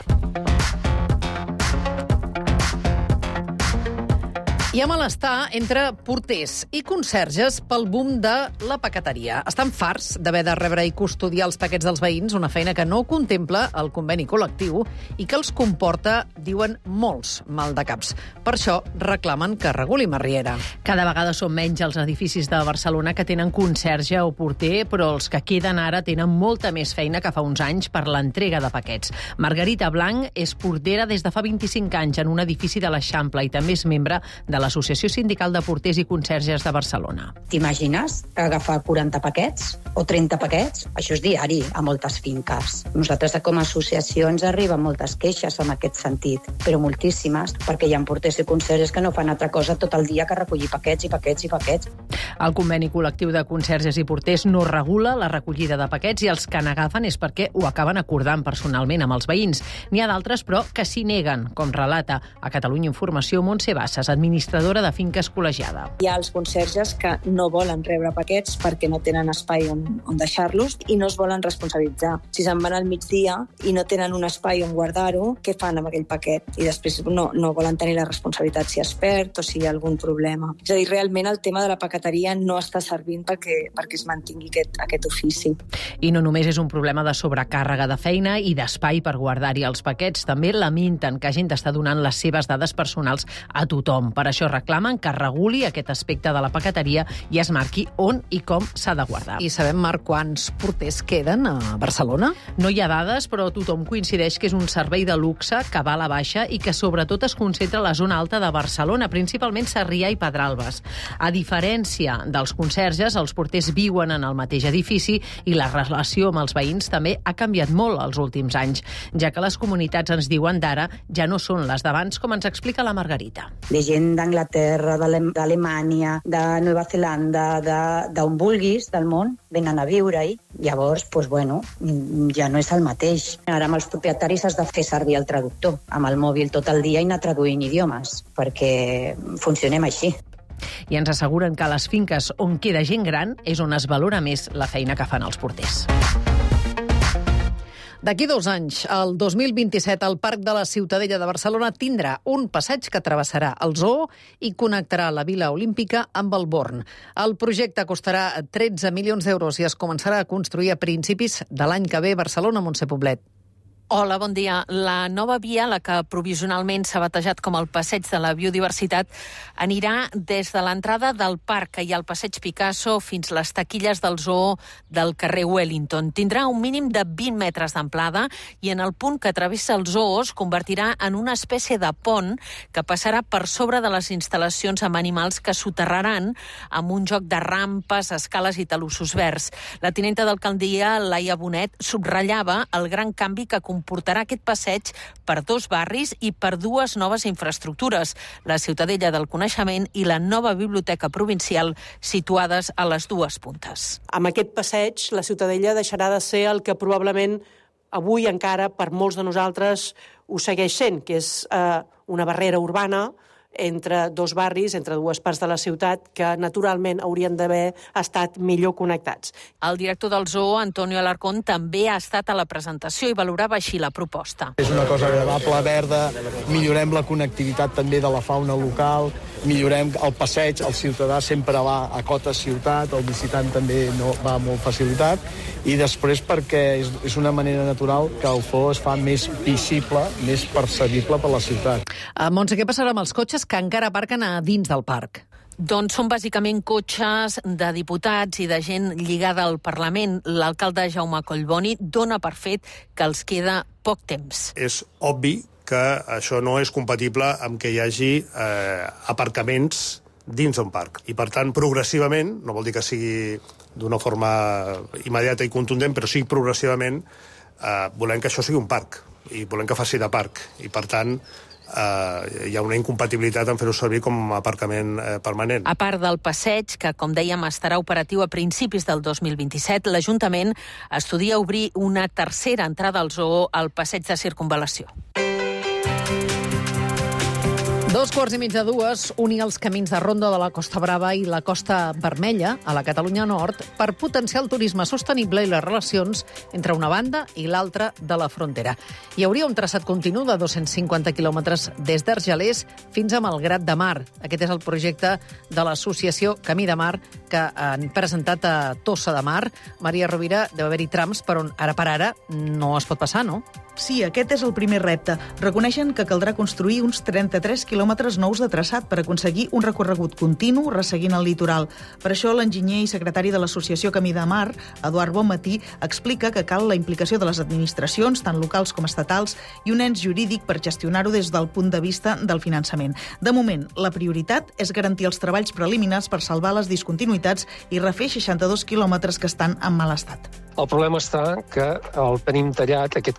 Hi ha malestar entre porters i conserges pel boom de la paqueteria. Estan farts d'haver de rebre i custodiar els paquets dels veïns, una feina que no contempla el conveni col·lectiu i que els comporta, diuen, molts maldecaps. Per això reclamen que reguli Marriera. Cada vegada són menys els edificis de Barcelona que tenen conserge o porter, però els que queden ara tenen molta més feina que fa uns anys per l'entrega de paquets. Margarita Blanc és portera des de fa vint-i-cinc anys en un edifici de l'Eixample i també és membre de l'Associació Sindical de Porters i Conserges de Barcelona. T'imagines agafar quaranta paquets o trenta paquets? Això és diari a moltes finques. Nosaltres, com a associació, ens arriben moltes queixes en aquest sentit, però moltíssimes, perquè hi ha porters i conserges que no fan altra cosa tot el dia que recollir paquets i paquets i paquets. El conveni col·lectiu de conserges i porters no regula la recollida de paquets i els que n'agafen és perquè ho acaben acordant personalment amb els veïns. N'hi ha d'altres, però, que s'hi neguen, com relata a Catalunya Informació Montse Bassas, administració l'administradora de finques col·legiada. Hi ha els conserges que no volen rebre paquets perquè no tenen espai on, on deixar-los i no es volen responsabilitzar. Si se'n van al migdia i no tenen un espai on guardar-ho, què fan amb aquell paquet? I després no, no volen tenir la responsabilitat si es perd o si hi ha algun problema. És a dir, realment el tema de la paqueteria no està servint perquè, perquè es mantingui aquest, aquest ofici. I no només és un problema de sobrecàrrega de feina i d'espai per guardar-hi els paquets, també lamenten que hagin d'estar donant les seves dades personals a tothom. Per això reclamen que reguli aquest aspecte de la paqueteria i es marqui on i com s'ha de guardar. I sabem, Marc, quants porters queden a Barcelona? No hi ha dades, però tothom coincideix que és un servei de luxe que va a la baixa i que sobretot es concentra a la zona alta de Barcelona, principalment Sarrià i Pedralbes. A diferència dels conserges, els porters viuen en el mateix edifici i la relació amb els veïns també ha canviat molt els últims anys, ja que les comunitats ens diuen d'ara ja no són les d'abans, com ens explica la Margarita. De gent d'Anglaterra, d'Alemanya, de Nova Zelanda, d'on vulguis del món, venen a viure-hi. Llavors, doncs, bueno, ja no és el mateix. Ara amb els propietaris has de fer servir el traductor, amb el mòbil tot el dia i anar traduint idiomes, perquè funcionem així. I ens asseguren que a les finques on queda gent gran és on es valora més la feina que fan els porters. D'aquí dos anys, el dos mil vint-i-set, el Parc de la Ciutadella de Barcelona tindrà un passeig que travessarà el Zoo i connectarà la Vila Olímpica amb el Born. El projecte costarà tretze milions d'euros i es començarà a construir a principis de l'any que ve. Barcelona, Montse Poblet. Hola, bon dia. La nova via, la que provisionalment s'ha batejat com el Passeig de la Biodiversitat, anirà des de l'entrada del parc que hi ha al Passeig Picasso fins les taquilles del zoo del carrer Wellington. Tindrà un mínim de vint metres d'amplada i en el punt que travessa el zoo es convertirà en una espècie de pont que passarà per sobre de les instal·lacions amb animals que soterraran amb un joc de rampes, escales i talussos verds. La tinenta d'alcaldia, Laia Bonet, subratllava el gran canvi que comportarà aquest passeig per dos barris i per dues noves infraestructures, la Ciutadella del Coneixement i la nova Biblioteca Provincial, situades a les dues puntes. Amb aquest passeig, la Ciutadella deixarà de ser el que probablement avui encara per molts de nosaltres ho segueix sent, que és eh, una barrera urbana entre dos barris, entre dues parts de la ciutat, que naturalment haurien d'haver estat millor connectats. El director del zoo, Antonio Alarcón, també ha estat a la presentació i valorava així la proposta. És una cosa agradable, verda, millorem la connectivitat també de la fauna local, millorem el passeig, el ciutadà sempre va a cota ciutat, el visitant també no va molt facilitat, i després perquè és, és una manera natural que el zoo es fa més visible, més percebible per la ciutat. Uh, Montse, què passarà amb els cotxes que encara aparquen a dins del parc? Doncs són bàsicament cotxes de diputats i de gent lligada al Parlament. L'alcalde Jaume Collboni dona per fet que els queda poc temps. És obvi que això no és compatible amb que hi hagi eh, aparcaments dins d'un parc. I, per tant, progressivament, no vol dir que sigui d'una forma immediata i contundent, però sí progressivament eh, volem que això sigui un parc i volem que faci de parc. I, per tant, eh, hi ha una incompatibilitat en fer-ho servir com a aparcament eh, permanent. A part del passeig, que, com dèiem, estarà operatiu a principis del dos mil vint-i-set, l'Ajuntament estudia obrir una tercera entrada al zoo al passeig de circunvalació. Dos quarts i mig de dues, unir els camins de ronda de la Costa Brava i la Costa Vermella, a la Catalunya Nord, per potenciar el turisme sostenible i les relacions entre una banda i l'altra de la frontera. Hi hauria un traçat continu de dos-cents cinquanta quilòmetres des d'Argelers fins a Malgrat de Mar. Aquest és el projecte de l'associació Camí de Mar, que han presentat a Tossa de Mar. Maria Rovira, deu haver-hi trams per on ara per ara no es pot passar, no? Sí, aquest és el primer repte. Reconeixen que caldrà construir uns trenta-tres quilòmetres nous de traçat per aconseguir un recorregut continu resseguint el litoral. Per això l'enginyer i secretari de l'associació Camí de Mar, Eduard Bonmatí, explica que cal la implicació de les administracions, tant locals com estatals, i un ens jurídic per gestionar-ho des del punt de vista del finançament. De moment, la prioritat és garantir els treballs preliminars per salvar les discontinuïtats i refer seixanta-dos quilòmetres que estan en mal estat. El problema està que el tenim tallat, aquest camí, aquest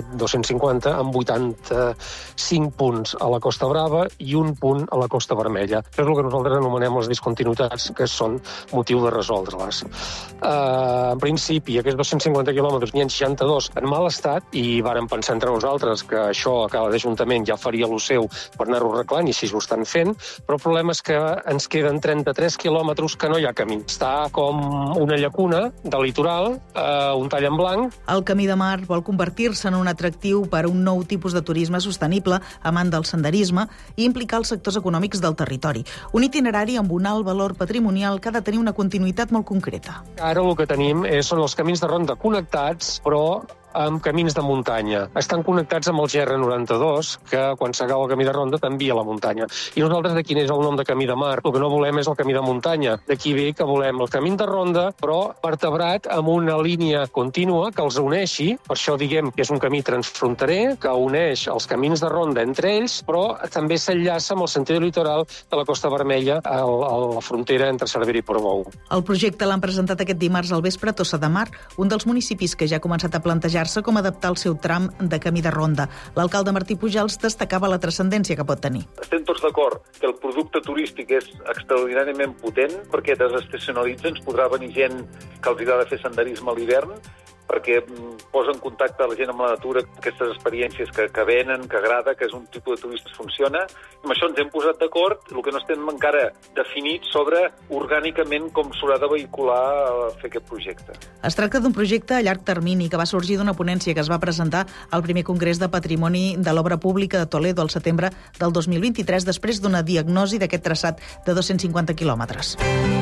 dos-cents cinquanta amb vuitanta-cinc punts a la Costa Brava i un punt a la Costa Vermella. Això és el que nosaltres anomenem les discontinuïtats, que són motiu de resoldre-les. Uh, en principi, aquests dos-cents cinquanta quilòmetres n'hi ha seixanta-dos en mal estat i vàrem pensar entre nosaltres que això a cada Ajuntament ja faria el seu per anar-ho arreglant i així ho estan fent, però el problema és que ens queden trenta-tres quilòmetres que no hi ha camí. Està com una llacuna de litoral, uh, un tall en blanc. El Camí de Mar vol convertir-se en un atractiu per a un nou tipus de turisme sostenible, amant del senderisme i implicar els sectors econòmics del territori. Un itinerari amb un alt valor patrimonial que ha de tenir una continuïtat molt concreta. Ara el que tenim és, són els camins de ronda connectats, però amb camins de muntanya. Estan connectats amb el G R noranta-dos, que quan s'acaba el camí de ronda t'envia a la muntanya. I nosaltres de quin és el nom de camí de mar? El que no volem és el camí de muntanya. D'aquí ve que volem el camí de ronda, però vertebrat amb una línia contínua que els uneixi. Per això diguem que és un camí transfronterer, que uneix els camins de ronda entre ells, però també s'enllaça amb el sentido litoral de la Costa Vermella a la frontera entre Cervera i Portbou. El projecte l'han presentat aquest dimarts al vespre a Tossa de Mar, un dels municipis que ja ha començat a plantejar com adaptar el seu tram de camí de ronda. L'alcalde Martí Pujals destacava la transcendència que pot tenir. Estem tots d'acord que el producte turístic és extraordinàriament potent perquè desestacionalitza, ens podrà venir gent que els agrada fer senderisme a l'hivern, perquè posa en contacte la gent amb la natura, aquestes experiències que, que venen, que agrada, que és un tipus de turistes funciona. Amb això ens hem posat d'acord, el que no estem encara definit sobre orgànicament com s'haurà de vehicular a fer aquest projecte. Es tracta d'un projecte a llarg termini que va sorgir d'una ponència que es va presentar al primer Congrés de Patrimoni de l'Obra Pública de Toledo al setembre del dos mil vint-i-tres, després d'una diagnosi d'aquest traçat de dos-cents cinquanta quilòmetres.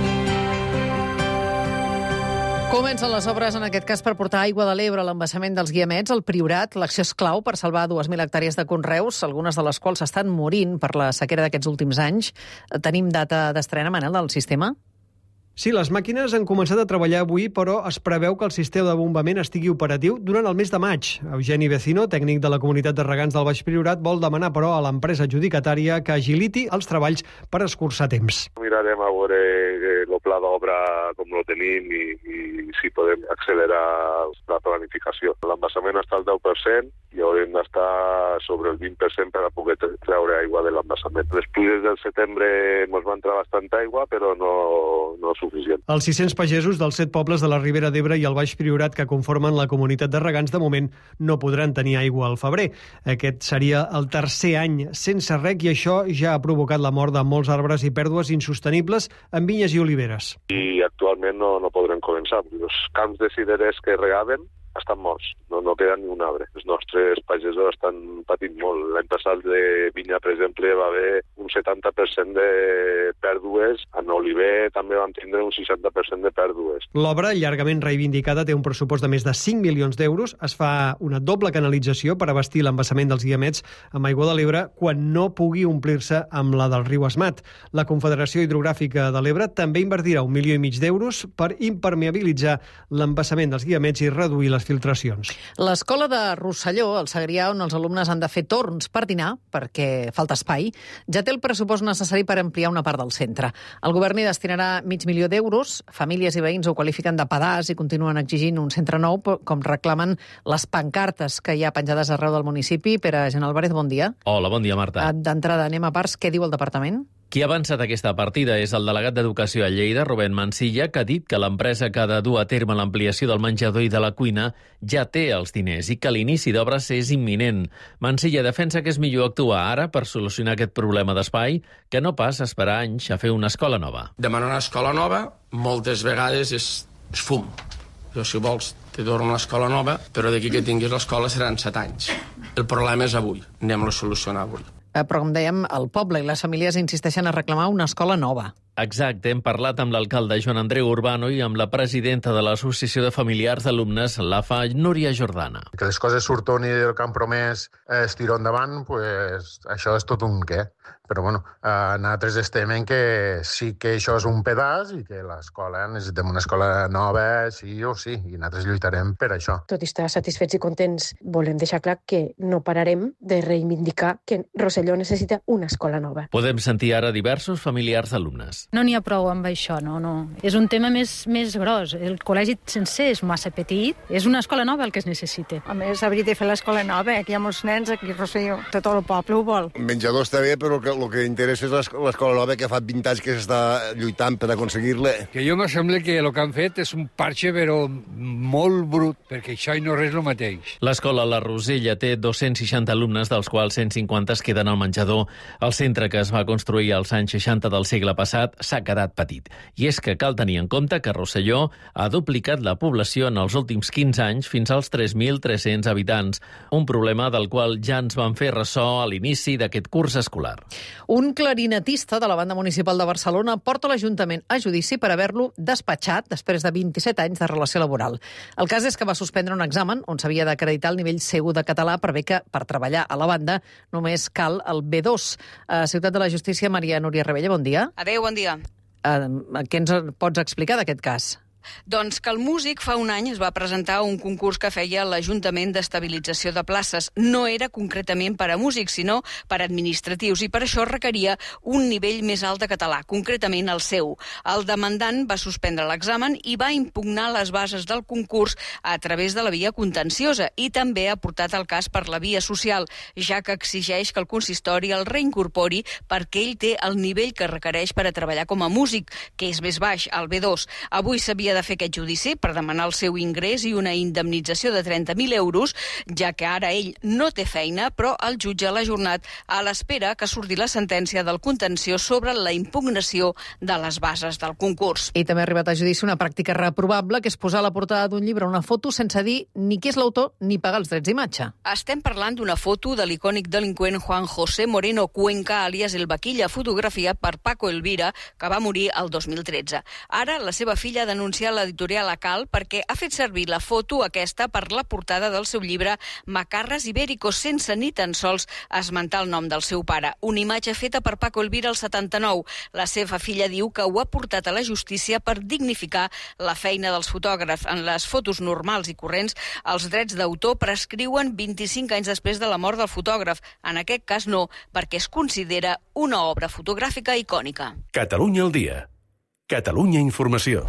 Comencen les obres, en aquest cas, per portar aigua de l'Ebre a l'embassament dels Guiamets, al Priorat. L'acció és clau per salvar dues mil hectàrees de conreus, algunes de les quals estan morint per la sequera d'aquests últims anys. Tenim data d'estrena, Manel, del sistema? Sí, les màquines han començat a treballar avui, però es preveu que el sistema de bombament estigui operatiu durant el mes de maig. Eugeni Vecino, tècnic de la comunitat de regants del Baix Priorat, vol demanar, però, a l'empresa adjudicatària que agiliti els treballs per escurçar temps. Mirarem a veure el pla d'obra com lo tenim i, i si podem accelerar la planificació. L'embassament està al deu per cent i haurem d'estar sobre el vint per cent per a poder treure aigua de l'embassament. Les pluges del setembre ens va entrar bastanta aigua, però no, no suficient. Els sis-cents pagesos dels set pobles de la Ribera d'Ebre i el Baix Priorat que conformen la comunitat de regants de moment no podran tenir aigua al febrer. Aquest seria el tercer any sense reg i això ja ha provocat la mort de molts arbres i pèrdues insostenibles en vinyes i oliveres. I actualment no, no podrem començar. Els camps de cirerers que regaven estan morts, no, no queda ni un arbre. Els nostres pagesos estan patint molt. L'any passat de vinya, per exemple, va haver un setanta per cent de pèrdues. En oliver també vam tindre un seixanta per cent de pèrdues. L'obra, llargament reivindicada, té un pressupost de més de cinc milions d'euros. Es fa una doble canalització per abastir l'embassament dels Guiamets amb aigua de l'Ebre quan no pugui omplir-se amb la del riu Esmat. La Confederació Hidrogràfica de l'Ebre també invertirà un milió i mig d'euros per impermeabilitzar l'embassament dels Guiamets i reduir les filtracions. L'escola de Rosselló, al Segrià, on els alumnes han de fer torns per dinar, perquè falta espai, ja té el pressupost necessari per ampliar una part del centre. El govern hi destinarà mig milió d'euros. Famílies i veïns ho qualifiquen de pedaç i continuen exigint un centre nou, com reclamen les pancartes que hi ha penjades arreu del municipi. Pere Jean Álvarez, bon dia. Hola, bon dia, Marta. D'entrada, anem a parts. Què diu el departament? Qui ha avançat aquesta partida és el delegat d'Educació a Lleida, Rubén Mansilla, que ha dit que l'empresa que ha de dur a terme l'ampliació del menjador i de la cuina ja té els diners i que l'inici d'obres és imminent. Mansilla defensa que és millor actuar ara per solucionar aquest problema d'espai que no pas esperar anys a fer una escola nova. Demanar una escola nova moltes vegades és, és fum. Jo, si vols, te dono una escola nova, però d'aquí que tinguis l'escola seran set anys. El problema és avui. Anem-lo a solucionar avui. Però, com dèiem, el poble i les famílies insisteixen a reclamar una escola nova. Exacte, hem parlat amb l'alcalde Joan Andreu Urbano i amb la presidenta de l'Associació de Familiars d'Alumnes, l'A F A, Núria Jordana. Que les coses surten i el que han promès es tira endavant, pues, això és tot un què. Però bueno, eh, nosaltres estem en que sí que això és un pedaç i que l'escola, necessitem una escola nova, sí o sí, i nosaltres lluitarem per això. Tot i estar satisfets i contents, volem deixar clar que no pararem de reivindicar que Rosselló necessita una escola nova. Podem sentir ara diversos familiars d'alumnes. No n'hi ha prou amb això, no, no. És un tema més, més gros. El col·legi sencer és massa petit. És una escola nova el que es necessita. A més, hauria de fer l'escola nova. Aquí hi ha molts nens, aquí a Rosselló. Tot el poble ho vol. El menjador està bé, però el que, el que interessa és l'escola nova, que fa vint anys que s'està lluitant per aconseguir-la. Que jo me sembla que el que han fet és un parxe, però molt brut, perquè això i no res el mateix. L'escola La Rosella té dos-cents seixanta alumnes, dels quals cent cinquanta es queden al menjador. El centre, que es va construir als anys seixanta del segle passat, s'ha quedat petit. I és que cal tenir en compte que Rosselló ha duplicat la població en els últims quinze anys fins als tres mil tres-cents habitants, un problema del qual ja ens van fer ressò a l'inici d'aquest curs escolar. Un clarinetista de la banda municipal de Barcelona porta l'Ajuntament a judici per haver-lo despatxat després de vint-i-set anys de relació laboral. El cas és que va suspendre un examen on s'havia d'acreditar el nivell C u de català per bé que per treballar a la banda només cal el B dos. A Ciutat de la Justícia, Maria Núria Rebella, bon dia. Adéu, bon dia. Uh, què ens pots explicar d'aquest cas? Doncs que el músic fa un any es va presentar a un concurs que feia l'Ajuntament d'Estabilització de Places. No era concretament per a músics, sinó per a administratius, i per això requeria un nivell més alt de català, concretament el C u. El demandant va suspendre l'examen i va impugnar les bases del concurs a través de la via contenciosa, i també ha portat el cas per la via social, ja que exigeix que el consistori el reincorpori perquè ell té el nivell que requereix per a treballar com a músic, que és més baix, el B dos. Avui s'havia de fer aquest judici per demanar el seu ingrés i una indemnització de trenta mil euros, ja que ara ell no té feina, però el jutge l'ha ajornat a l'espera que surti la sentència del contenció sobre la impugnació de les bases del concurs. I també ha arribat a judici una pràctica reprovable, que és posar a la portada d'un llibre una foto sense dir ni qui és l'autor ni pagar els drets d'imatge. Estem parlant d'una foto de l'icònic delinqüent Juan José Moreno Cuenca, alias El Vaquilla, fotografiat per Paco Elvira, que va morir el dos mil tretze. Ara la seva filla denuncia a l'editorial Acal perquè ha fet servir la foto aquesta per la portada del seu llibre Macarres Ibéricos, sense ni tan sols esmentar el nom del seu pare. Una imatge feta per Paco Elvira al setanta-nou. La seva filla diu que ho ha portat a la justícia per dignificar la feina dels fotògrafs. En les fotos normals i corrents, els drets d'autor prescriuen vint-i-cinc anys després de la mort del fotògraf. En aquest cas no, perquè es considera una obra fotogràfica icònica. Catalunya al dia. Catalunya Informació.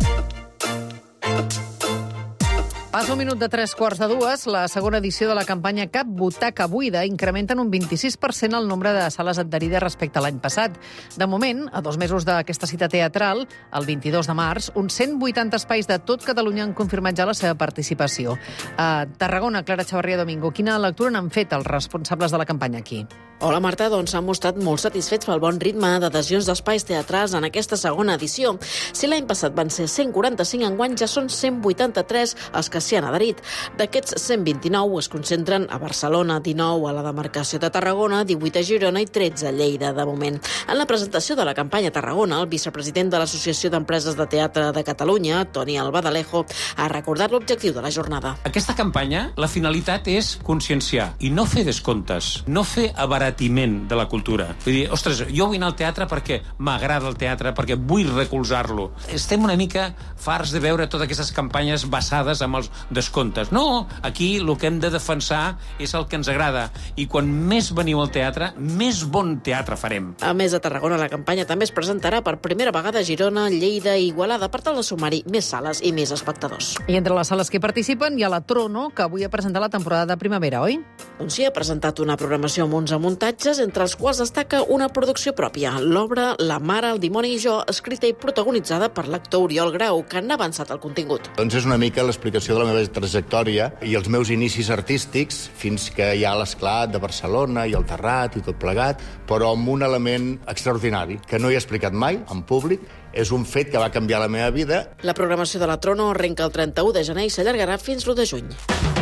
Passa un minut de tres quarts de dues. La segona edició de la campanya Cap Butaca Buida incrementa en un vint-i-sis per cent el nombre de sales adherides respecte a l'any passat. De moment, a dos mesos d'aquesta cita teatral, el vint-i-dos de març, uns cent vuitanta espais de tot Catalunya han confirmat ja la seva participació. A Tarragona, Clara Chavarria Domingo, quina lectura n'han fet els responsables de la campanya aquí? Hola, Marta, doncs s'han mostrat molt satisfets pel bon ritme d'adhesions d'espais teatrals en aquesta segona edició. Si l'any passat van ser cent quaranta-cinc, enguany ja són cent vuitanta-tres els que s'hi han adherit. D'aquests cent vint-i-nou es concentren a Barcelona, dinou a la demarcació de Tarragona, divuit a Girona i tretze a Lleida, de moment. En la presentació de la campanya a Tarragona, el vicepresident de l'Associació d'Empreses de Teatre de Catalunya, Toni Albadalejo, ha recordat l'objectiu de la jornada. Aquesta campanya, la finalitat és conscienciar i no fer descomptes, no fer abaratament de la cultura. Vull dir, ostres, jo vull anar al teatre perquè m'agrada el teatre, perquè vull recolzar-lo. Estem una mica farts de veure totes aquestes campanyes basades en els descomptes. No, aquí el que hem de defensar és el que ens agrada. I quan més veniu al teatre, més bon teatre farem. A més, a Tarragona la campanya també es presentarà per primera vegada a Girona, Lleida i Igualada per tal de sumar-hi més sales i més espectadors. I entre les sales que hi participen hi ha la Trono, que avui ha presentat la temporada de primavera, oi? Doncs sí, ha presentat una programació amb onze muntatges, entre els quals destaca una producció pròpia, l'obra La mare, el dimoni i jo, escrita i protagonitzada per l'actor Oriol Grau, que n'ha avançat el contingut. Doncs és una mica l'explicació de la meva trajectòria i els meus inicis artístics fins que hi ha l'esclat de Barcelona i el Terrat i tot plegat, però amb un element extraordinari, que no he explicat mai en públic. És un fet que va canviar la meva vida. La programació de la Trono arrenca el trenta-u de gener i s'allargarà fins l'u de juny.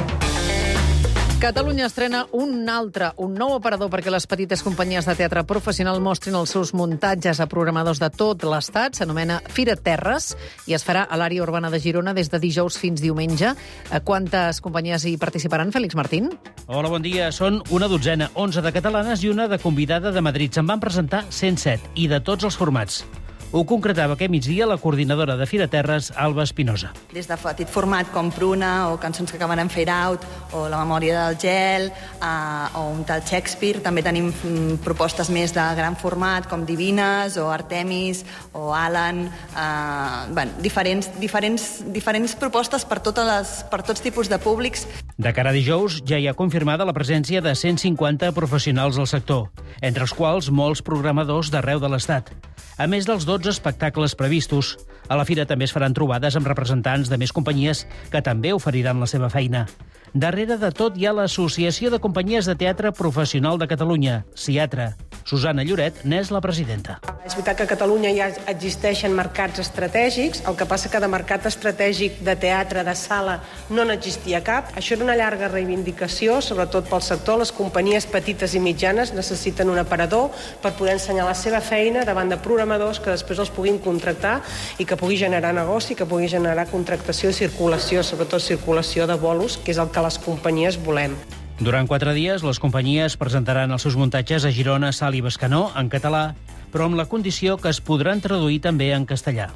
Catalunya estrena un altre, un nou operador perquè les petites companyies de teatre professional mostrin els seus muntatges a programadors de tot l'Estat. S'anomena Fira Terres i es farà a l'àrea urbana de Girona des de dijous fins diumenge. Quantes companyies hi participaran, Fèlix Martín? Hola, bon dia. Són una dotzena, onze de catalanes i una de convidada de Madrid. Se'n van presentar cent set i de tots els formats. Ho concretava aquest migdia la coordinadora de Fira Terres, Alba Espinosa. Des de petit format com Pruna, o cançons que acaben en Fade Out, o La memòria del gel, eh, o un tal Shakespeare. També tenim mm, propostes més de gran format, com Divines, o Artemis, o Alan. Eh, bueno, diferents, diferents, diferents propostes per, totes les, per tots tipus de públics. De cara a dijous, ja hi ha confirmada la presència de cent cinquanta professionals del sector, entre els quals molts programadors d'arreu de l'Estat. A més dels dotze espectacles previstos, a la fira també es faran trobades amb representants de més companyies que també oferiran la seva feina. Darrere de tot hi ha l'Associació de Companyies de Teatre Professional de Catalunya, SIATRA. Susana Lloret n'és la presidenta. És veritat que a Catalunya ja existeixen mercats estratègics, el que passa que de mercat estratègic de teatre, de sala, no n'existia cap. Això era una llarga reivindicació, sobretot pel sector. Les companyies petites i mitjanes necessiten un aparador per poder ensenyar la seva feina davant de programadors que després els puguin contractar i que pugui generar negoci, que pugui generar contractació i circulació, sobretot circulació de bolos, que és el que les companyies volem. Durant quatre dies, les companyies presentaran els seus muntatges a Girona, Salt i Bescanó, en català, però amb la condició que es podran traduir també en castellà.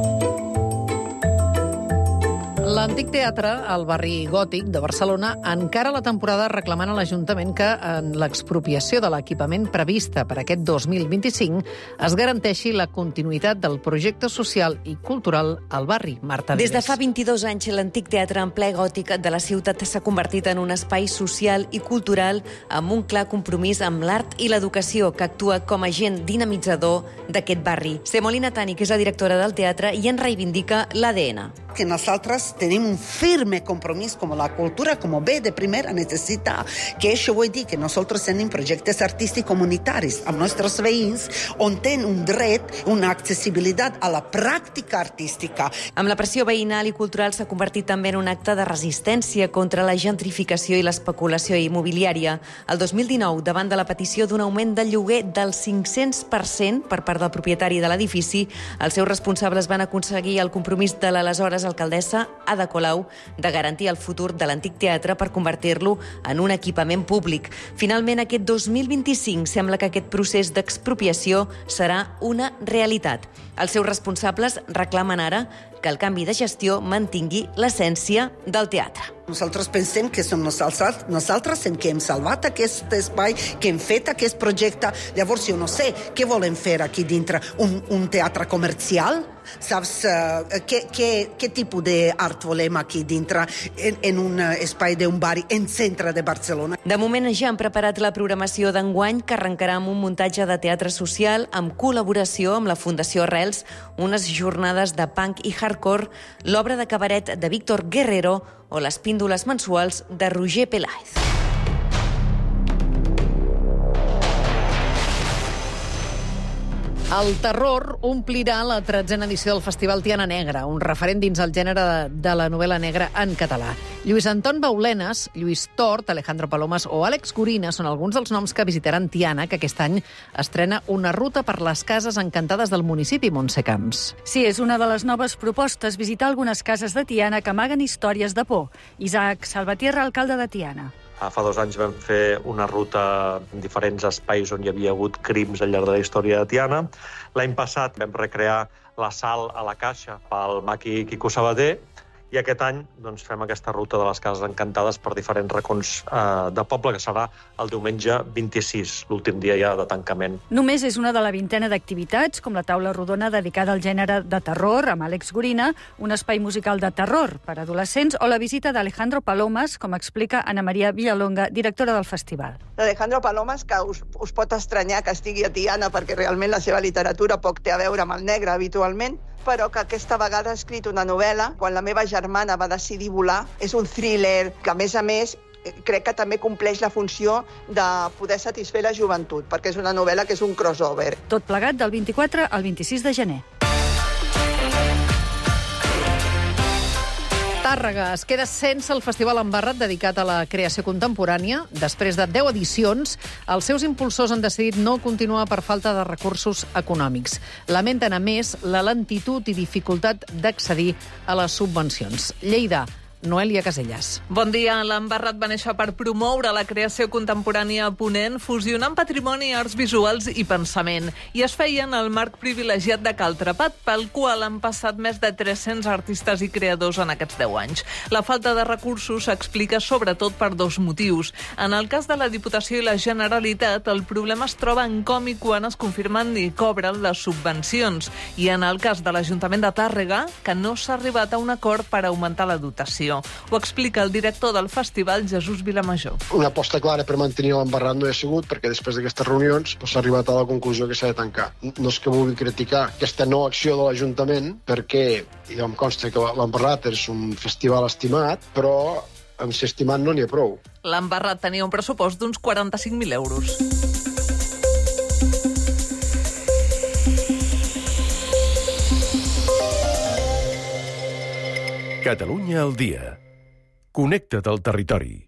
L'antic teatre, al barri Gòtic de Barcelona, encara la temporada reclamant a l'Ajuntament que en l'expropiació de l'equipament prevista per aquest dos mil vint-i-cinc es garanteixi la continuïtat del projecte social i cultural al barri. Marta Vélez. Des de fa vint-i-dos anys, l'antic teatre en ple gòtic de la ciutat s'ha convertit en un espai social i cultural amb un clar compromís amb l'art i l'educació que actua com a agent dinamitzador d'aquest barri. Semolina Tani, que és la directora del teatre, i en reivindica l'A D N. Que nosotros tenemos un firme compromiso como la cultura, como ve de primera necesidad, que eso vuol dir que nosotros tenim projectes artístics comunitaris amb nostres veïns on tenen un dret, una accessibilitat a la pràctica artística. Amb la pressió veïnal i cultural s'ha convertit també en un acte de resistència contra la gentrificació i l'especulació immobiliària. El dos mil dinou, davant de la petició d'un augment del lloguer del cinc-cents per cent per part del propietari de l'edifici, els seus responsables van aconseguir el compromís de l'aleshores alcaldessa Ada Colau de garantir el futur de l'antic teatre per convertir-lo en un equipament públic. Finalment, aquest dos mil vint-i-cinc sembla que aquest procés d'expropiació serà una realitat. Els seus responsables reclamen ara que el canvi de gestió mantingui l'essència del teatre. Nosaltres pensem que som nosaltres, nosaltres en què hem salvat aquest espai, que hem fet aquest projecte. Llavors, jo no sé, què volem fer aquí dintre? Un, un teatre comercial? Saps uh, què, què, què tipus d'art volem aquí dintre en, en un espai d'un barri en centre de Barcelona? De moment ja han preparat la programació d'enguany, que arrencarà amb un muntatge de teatre social amb col·laboració amb la Fundació Arrels, unes jornades de punk i hardcore, l'obra de cabaret de Víctor Guerrero o les píndoles mensuals de Roger Peláez. El terror omplirà la tretzena edició del Festival Tiana Negra, un referent dins el gènere de, de la novel·la negra en català. Lluís Anton Baulenes, Lluís Tort, Alejandro Palomas o Àlex Gorina són alguns dels noms que visitaran Tiana, que aquest any estrena una ruta per les cases encantades del municipi, Montse Camps. Sí, és una de les noves propostes, visitar algunes cases de Tiana que amaguen històries de por. Isaac Salvatierra, alcalde de Tiana. Fa dos anys vam fer una ruta en diferents espais on hi havia hagut crims al llarg de la història de Tiana. L'any passat vam recrear la Sal a la Caixa pel maqui Quico Sabater, i aquest any doncs, fem aquesta ruta de les cases encantades per diferents racons eh, de poble, que serà el diumenge vint-i-sis, l'últim dia ja de tancament. Només és una de la vintena d'activitats, com la taula rodona dedicada al gènere de terror, amb Àlex Gorina, un espai musical de terror per adolescents, o la visita d'Alejandro Palomas, com explica Ana Maria Villalonga, directora del festival. Alejandro Palomas, que us, us pot estranyar que estigui a Tiana, perquè realment la seva literatura poc té a veure amb el negre habitualment, però que aquesta vegada ha escrit una novel·la, quan la meva germana va decidir volar. És un thriller que, a més a més, crec que també compleix la funció de poder satisfer la joventut, perquè és una novel·la que és un crossover. Tot plegat del vint-i-quatre al vint-i-sis de gener. Tàrrega es queda sense el Festival Embarrat dedicat a la creació contemporània. Després de deu edicions, els seus impulsors han decidit no continuar per falta de recursos econòmics. Lamenten, a més, la lentitud i dificultat d'accedir a les subvencions. Lleida Noelia Casellas. Bon dia. L'Embarrat va néixer per promoure la creació contemporània a Ponent, fusionant patrimoni, arts visuals i pensament. I es feia en el marc privilegiat de Cal Trepat, pel qual han passat més de tres-cents artistes i creadors en aquests deu anys. La falta de recursos s'explica sobretot per dos motius. En el cas de la Diputació i la Generalitat, el problema es troba en com i quan es confirmen i cobren les subvencions. I en el cas de l'Ajuntament de Tàrrega, que no s'ha arribat a un acord per augmentar la dotació. Ho explica el director del festival, Jesús Vilamajor. Una aposta clara per mantenir l'Embarrat no hi ha sigut, perquè després d'aquestes reunions s'ha doncs, arribat a la conclusió que s'ha de tancar. No és que vulgui criticar aquesta no acció de l'Ajuntament, perquè ja em consta que l'Embarrat és un festival estimat, però amb ser estimat no n'hi ha prou. L'Embarrat tenia un pressupost d'uns quaranta-cinc mil euros. Catalunya al dia. Connecta't al territori.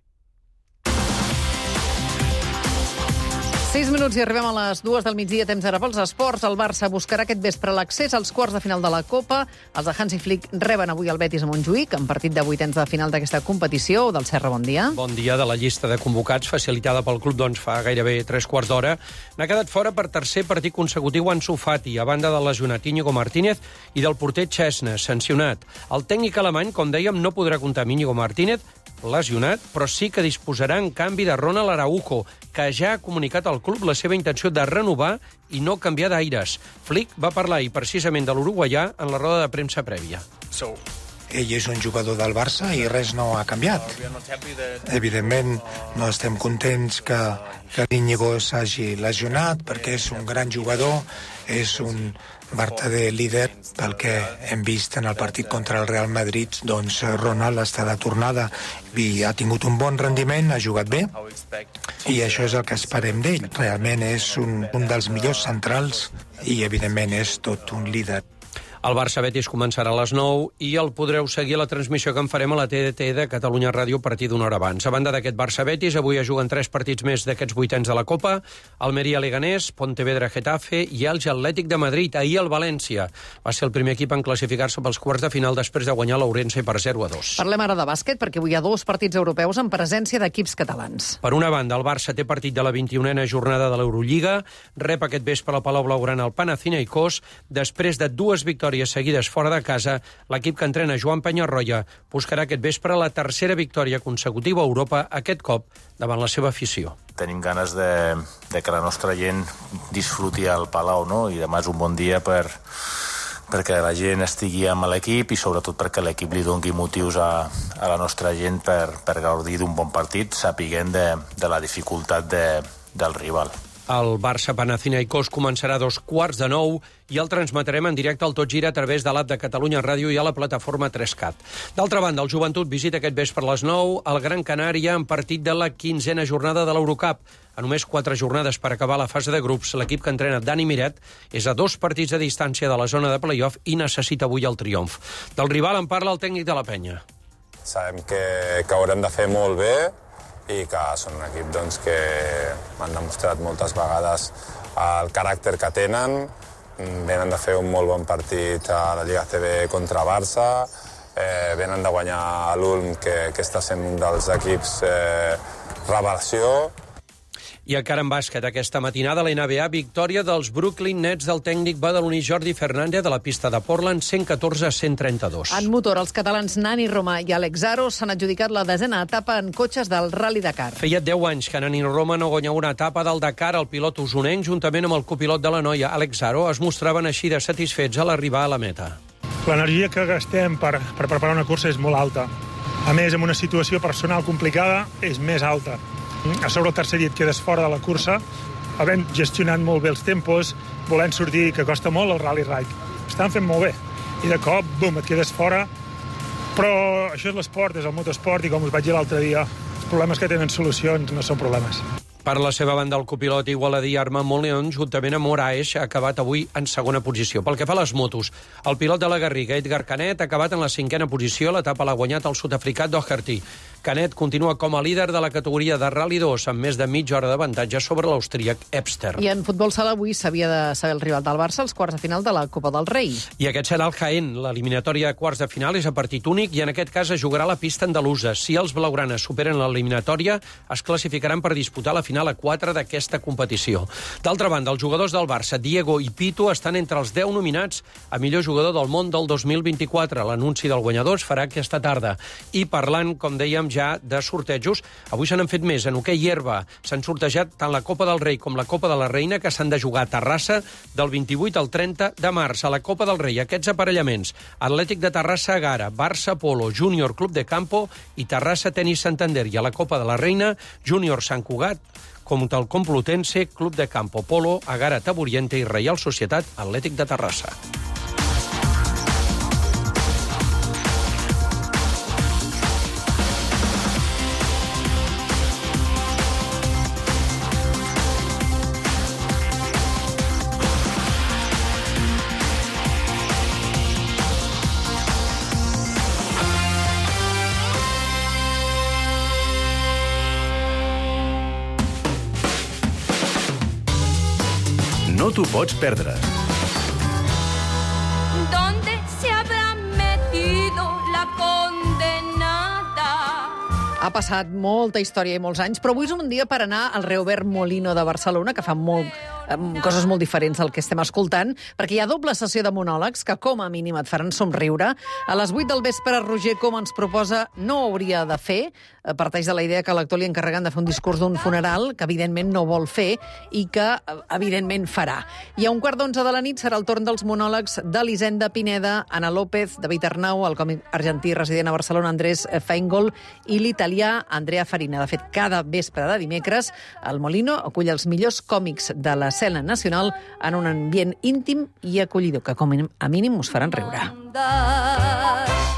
sis minuts i arribem a les dues del migdia, temps ara pels esports. El Barça buscarà aquest vespre l'accés als quarts de final de la Copa. Els de Hansi Flick reben avui el Betis a Montjuïc, en partit de vuitens de final d'aquesta competició. Del Serra, bon dia. Bon dia. De la llista de convocats, facilitada pel club doncs, fa gairebé tres quarts d'hora, n'ha quedat fora per tercer partit consecutiu Ansu Fati, a banda del lesionat Íñigo Martínez i del porter Chesney, sancionat. El tècnic alemany, com dèiem, no podrà comptar amb Íñigo Martínez, lesionat, però sí que disposarà en canvi de Ronald Araujo, que ja ha comunicat al club la seva intenció de renovar i no canviar d'aires. Flick va parlar i precisament de l'uruguaià en la roda de premsa prèvia. So, ell és un jugador del Barça i res no ha canviat. Evidentment, no estem contents que, que Íñigo s'hagi lesionat, perquè és un gran jugador, és un vertader líder. Pel que hem vist en el partit contra el Real Madrid, doncs Ronald està de tornada i ha tingut un bon rendiment, ha jugat bé, i això és el que esperem d'ell. Realment és un, un dels millors centrals i, evidentment, és tot un líder. El Barça-Betis començarà a les nou i el podreu seguir a la transmissió que en farem a la T D T de Catalunya Ràdio a partir d'una hora abans. A banda d'aquest Barça-Betis, avui es juguen tres partits més d'aquests vuitens de la Copa: Almeria-Leganés, Pontevedra-Getafe i Elche Atlètic de Madrid. Ahir el València va ser el primer equip en classificar-se pels quarts de final després de guanyar l'Ourense per zero a dos. Parlem ara de bàsquet, perquè avui hi ha dos partits europeus en presència d'equips catalans. Per una banda, el Barça té partit de la vint-i-unena jornada de l'Eurolliga, rep aquest vespre al Palau Blaugrana el Panathinaikos. Després de dues victòries seguides fora de casa, l'equip que entrena Joan Peñarroya buscarà aquest vespre la tercera victòria consecutiva a Europa, aquest cop davant la seva afició. Tenim ganes de, de que la nostra gent disfruti al Palau, no? I demà és un bon dia per, perquè la gent estigui amb l'equip i sobretot perquè l'equip li doni motius a, a la nostra gent per, per gaudir d'un bon partit, sapiguent de, de la dificultat de, del rival. El Barça-Panathinaikos començarà a dos quarts de nou i el transmetrem en directe al Tot Gira a través de l'app de Catalunya Ràdio i a la plataforma tres cat. D'altra banda, el Joventut visita aquest vespre a les nou al Gran Canària en partit de la quinzena jornada de l'Eurocup. A només quatre jornades per acabar la fase de grups, l'equip que entrena Dani Miret és a dos partits de distància de la zona de play-off i necessita avui el triomf. Del rival en parla el tècnic de la penya. Sabem que, que haurem de fer molt bé i que són un equip doncs, que m'han demostrat moltes vegades el caràcter que tenen. Venen de fer un molt bon partit a la Lliga A C B contra Barça, eh, venen de guanyar a l'Ulm, que, que està sent un dels equips eh, revelació. I encara en bàsquet, aquesta matinada, la N B A, victòria dels Brooklyn Nets del tècnic badaloní Jordi Fernández de la pista de Portland, cent catorze a cent trenta-dos. En motor, els catalans Nani Roma i Alex Zaro s'han adjudicat la desena etapa en cotxes del Rally Dakar. Feia deu anys que Nani Roma no guanyava una etapa del Dakar. El pilot usonenc, juntament amb el copilot de la noia, Alex Zaro, es mostraven així de satisfets a l'arribar a la meta. L'energia que gastem per, per preparar una cursa és molt alta. A més, en una situació personal complicada, és més alta. A sobre el tercer dia et quedes fora de la cursa, havent gestionat molt bé els tempos, volent sortir, que costa molt el Rally Ride. Estan fent molt bé. I de cop, bum, et quedes fora. Però això és l'esport, és el motosport, i com us vaig dir l'altre dia, els problemes que tenen solucions no són problemes. Per la seva banda, el copilot igualadí Armand Moleon, juntament amb Moraes, ha acabat avui en segona posició. Pel que fa a les motos, el pilot de la Garriga, Edgar Canet, ha acabat en la cinquena posició. L'etapa l'ha guanyat el sud-africà Doherty. Canet continua com a líder de la categoria de Rally dos, amb més de mitja hora d'avantatge sobre l'austríac Ebster. I en futbol sala avui s'havia de saber el rival del Barça als quarts de final de la Copa del Rei. I aquest serà el Jaén. L'eliminatòria de quarts de final és a partit únic i en aquest cas es jugarà a la pista andalusa. Si els blaugranes superen l'eliminatòria, es classificaran per disputar la final a quatre d'aquesta competició. D'altra banda, els jugadors del Barça, Diego i Pitu, estan entre els deu nominats a millor jugador del món del dos mil vint-i-quatre. L'anunci del guanyador es farà aquesta tarda. I parlant, com dèiem, ja de sortejos, avui se n'han fet més. En hoquei herba s'han sortejat tant la Copa del Rei com la Copa de la Reina, que s'han de jugar a Terrassa del vint-i-vuit al trenta de març. A la Copa del Rei, aquests aparellaments: Atlètic de Terrassa Agara, Barça Polo, Júnior Club de Campo i Terrassa Tenis Santander. I a la Copa de la Reina, Júnior Sant Cugat, contra el Complutense, Club de Campo Polo, Agara Taburiente i Reial Societat Atlètic de Terrassa. No t'ho pots perdre. ¿Dónde se habrá metido la condenada? Ha passat molta història i molts anys, però avui és un dia per anar al Reobert Molino de Barcelona, que fa molt, coses molt diferents del que estem escoltant, perquè hi ha doble sessió de monòlegs que, com a mínim, et faran somriure. A les vuit del vespre, Roger Coma ens proposa No hauria de fer. Parteix de la idea que a l'actor li encarreguen de fer un discurs d'un funeral que, evidentment, no vol fer i que, evidentment, farà. I a un quart d'onze de la nit serà el torn dels monòlegs d'Elisenda Pineda, Ana López, David Arnau, el còmic argentí resident a Barcelona, Andrés Feingold, i l'italià Andrea Farina. De fet, cada vespre de dimecres, el Molino acull els millors còmics de l'escena nacional en un ambient íntim i acollidor, que com a mínim us faran riure.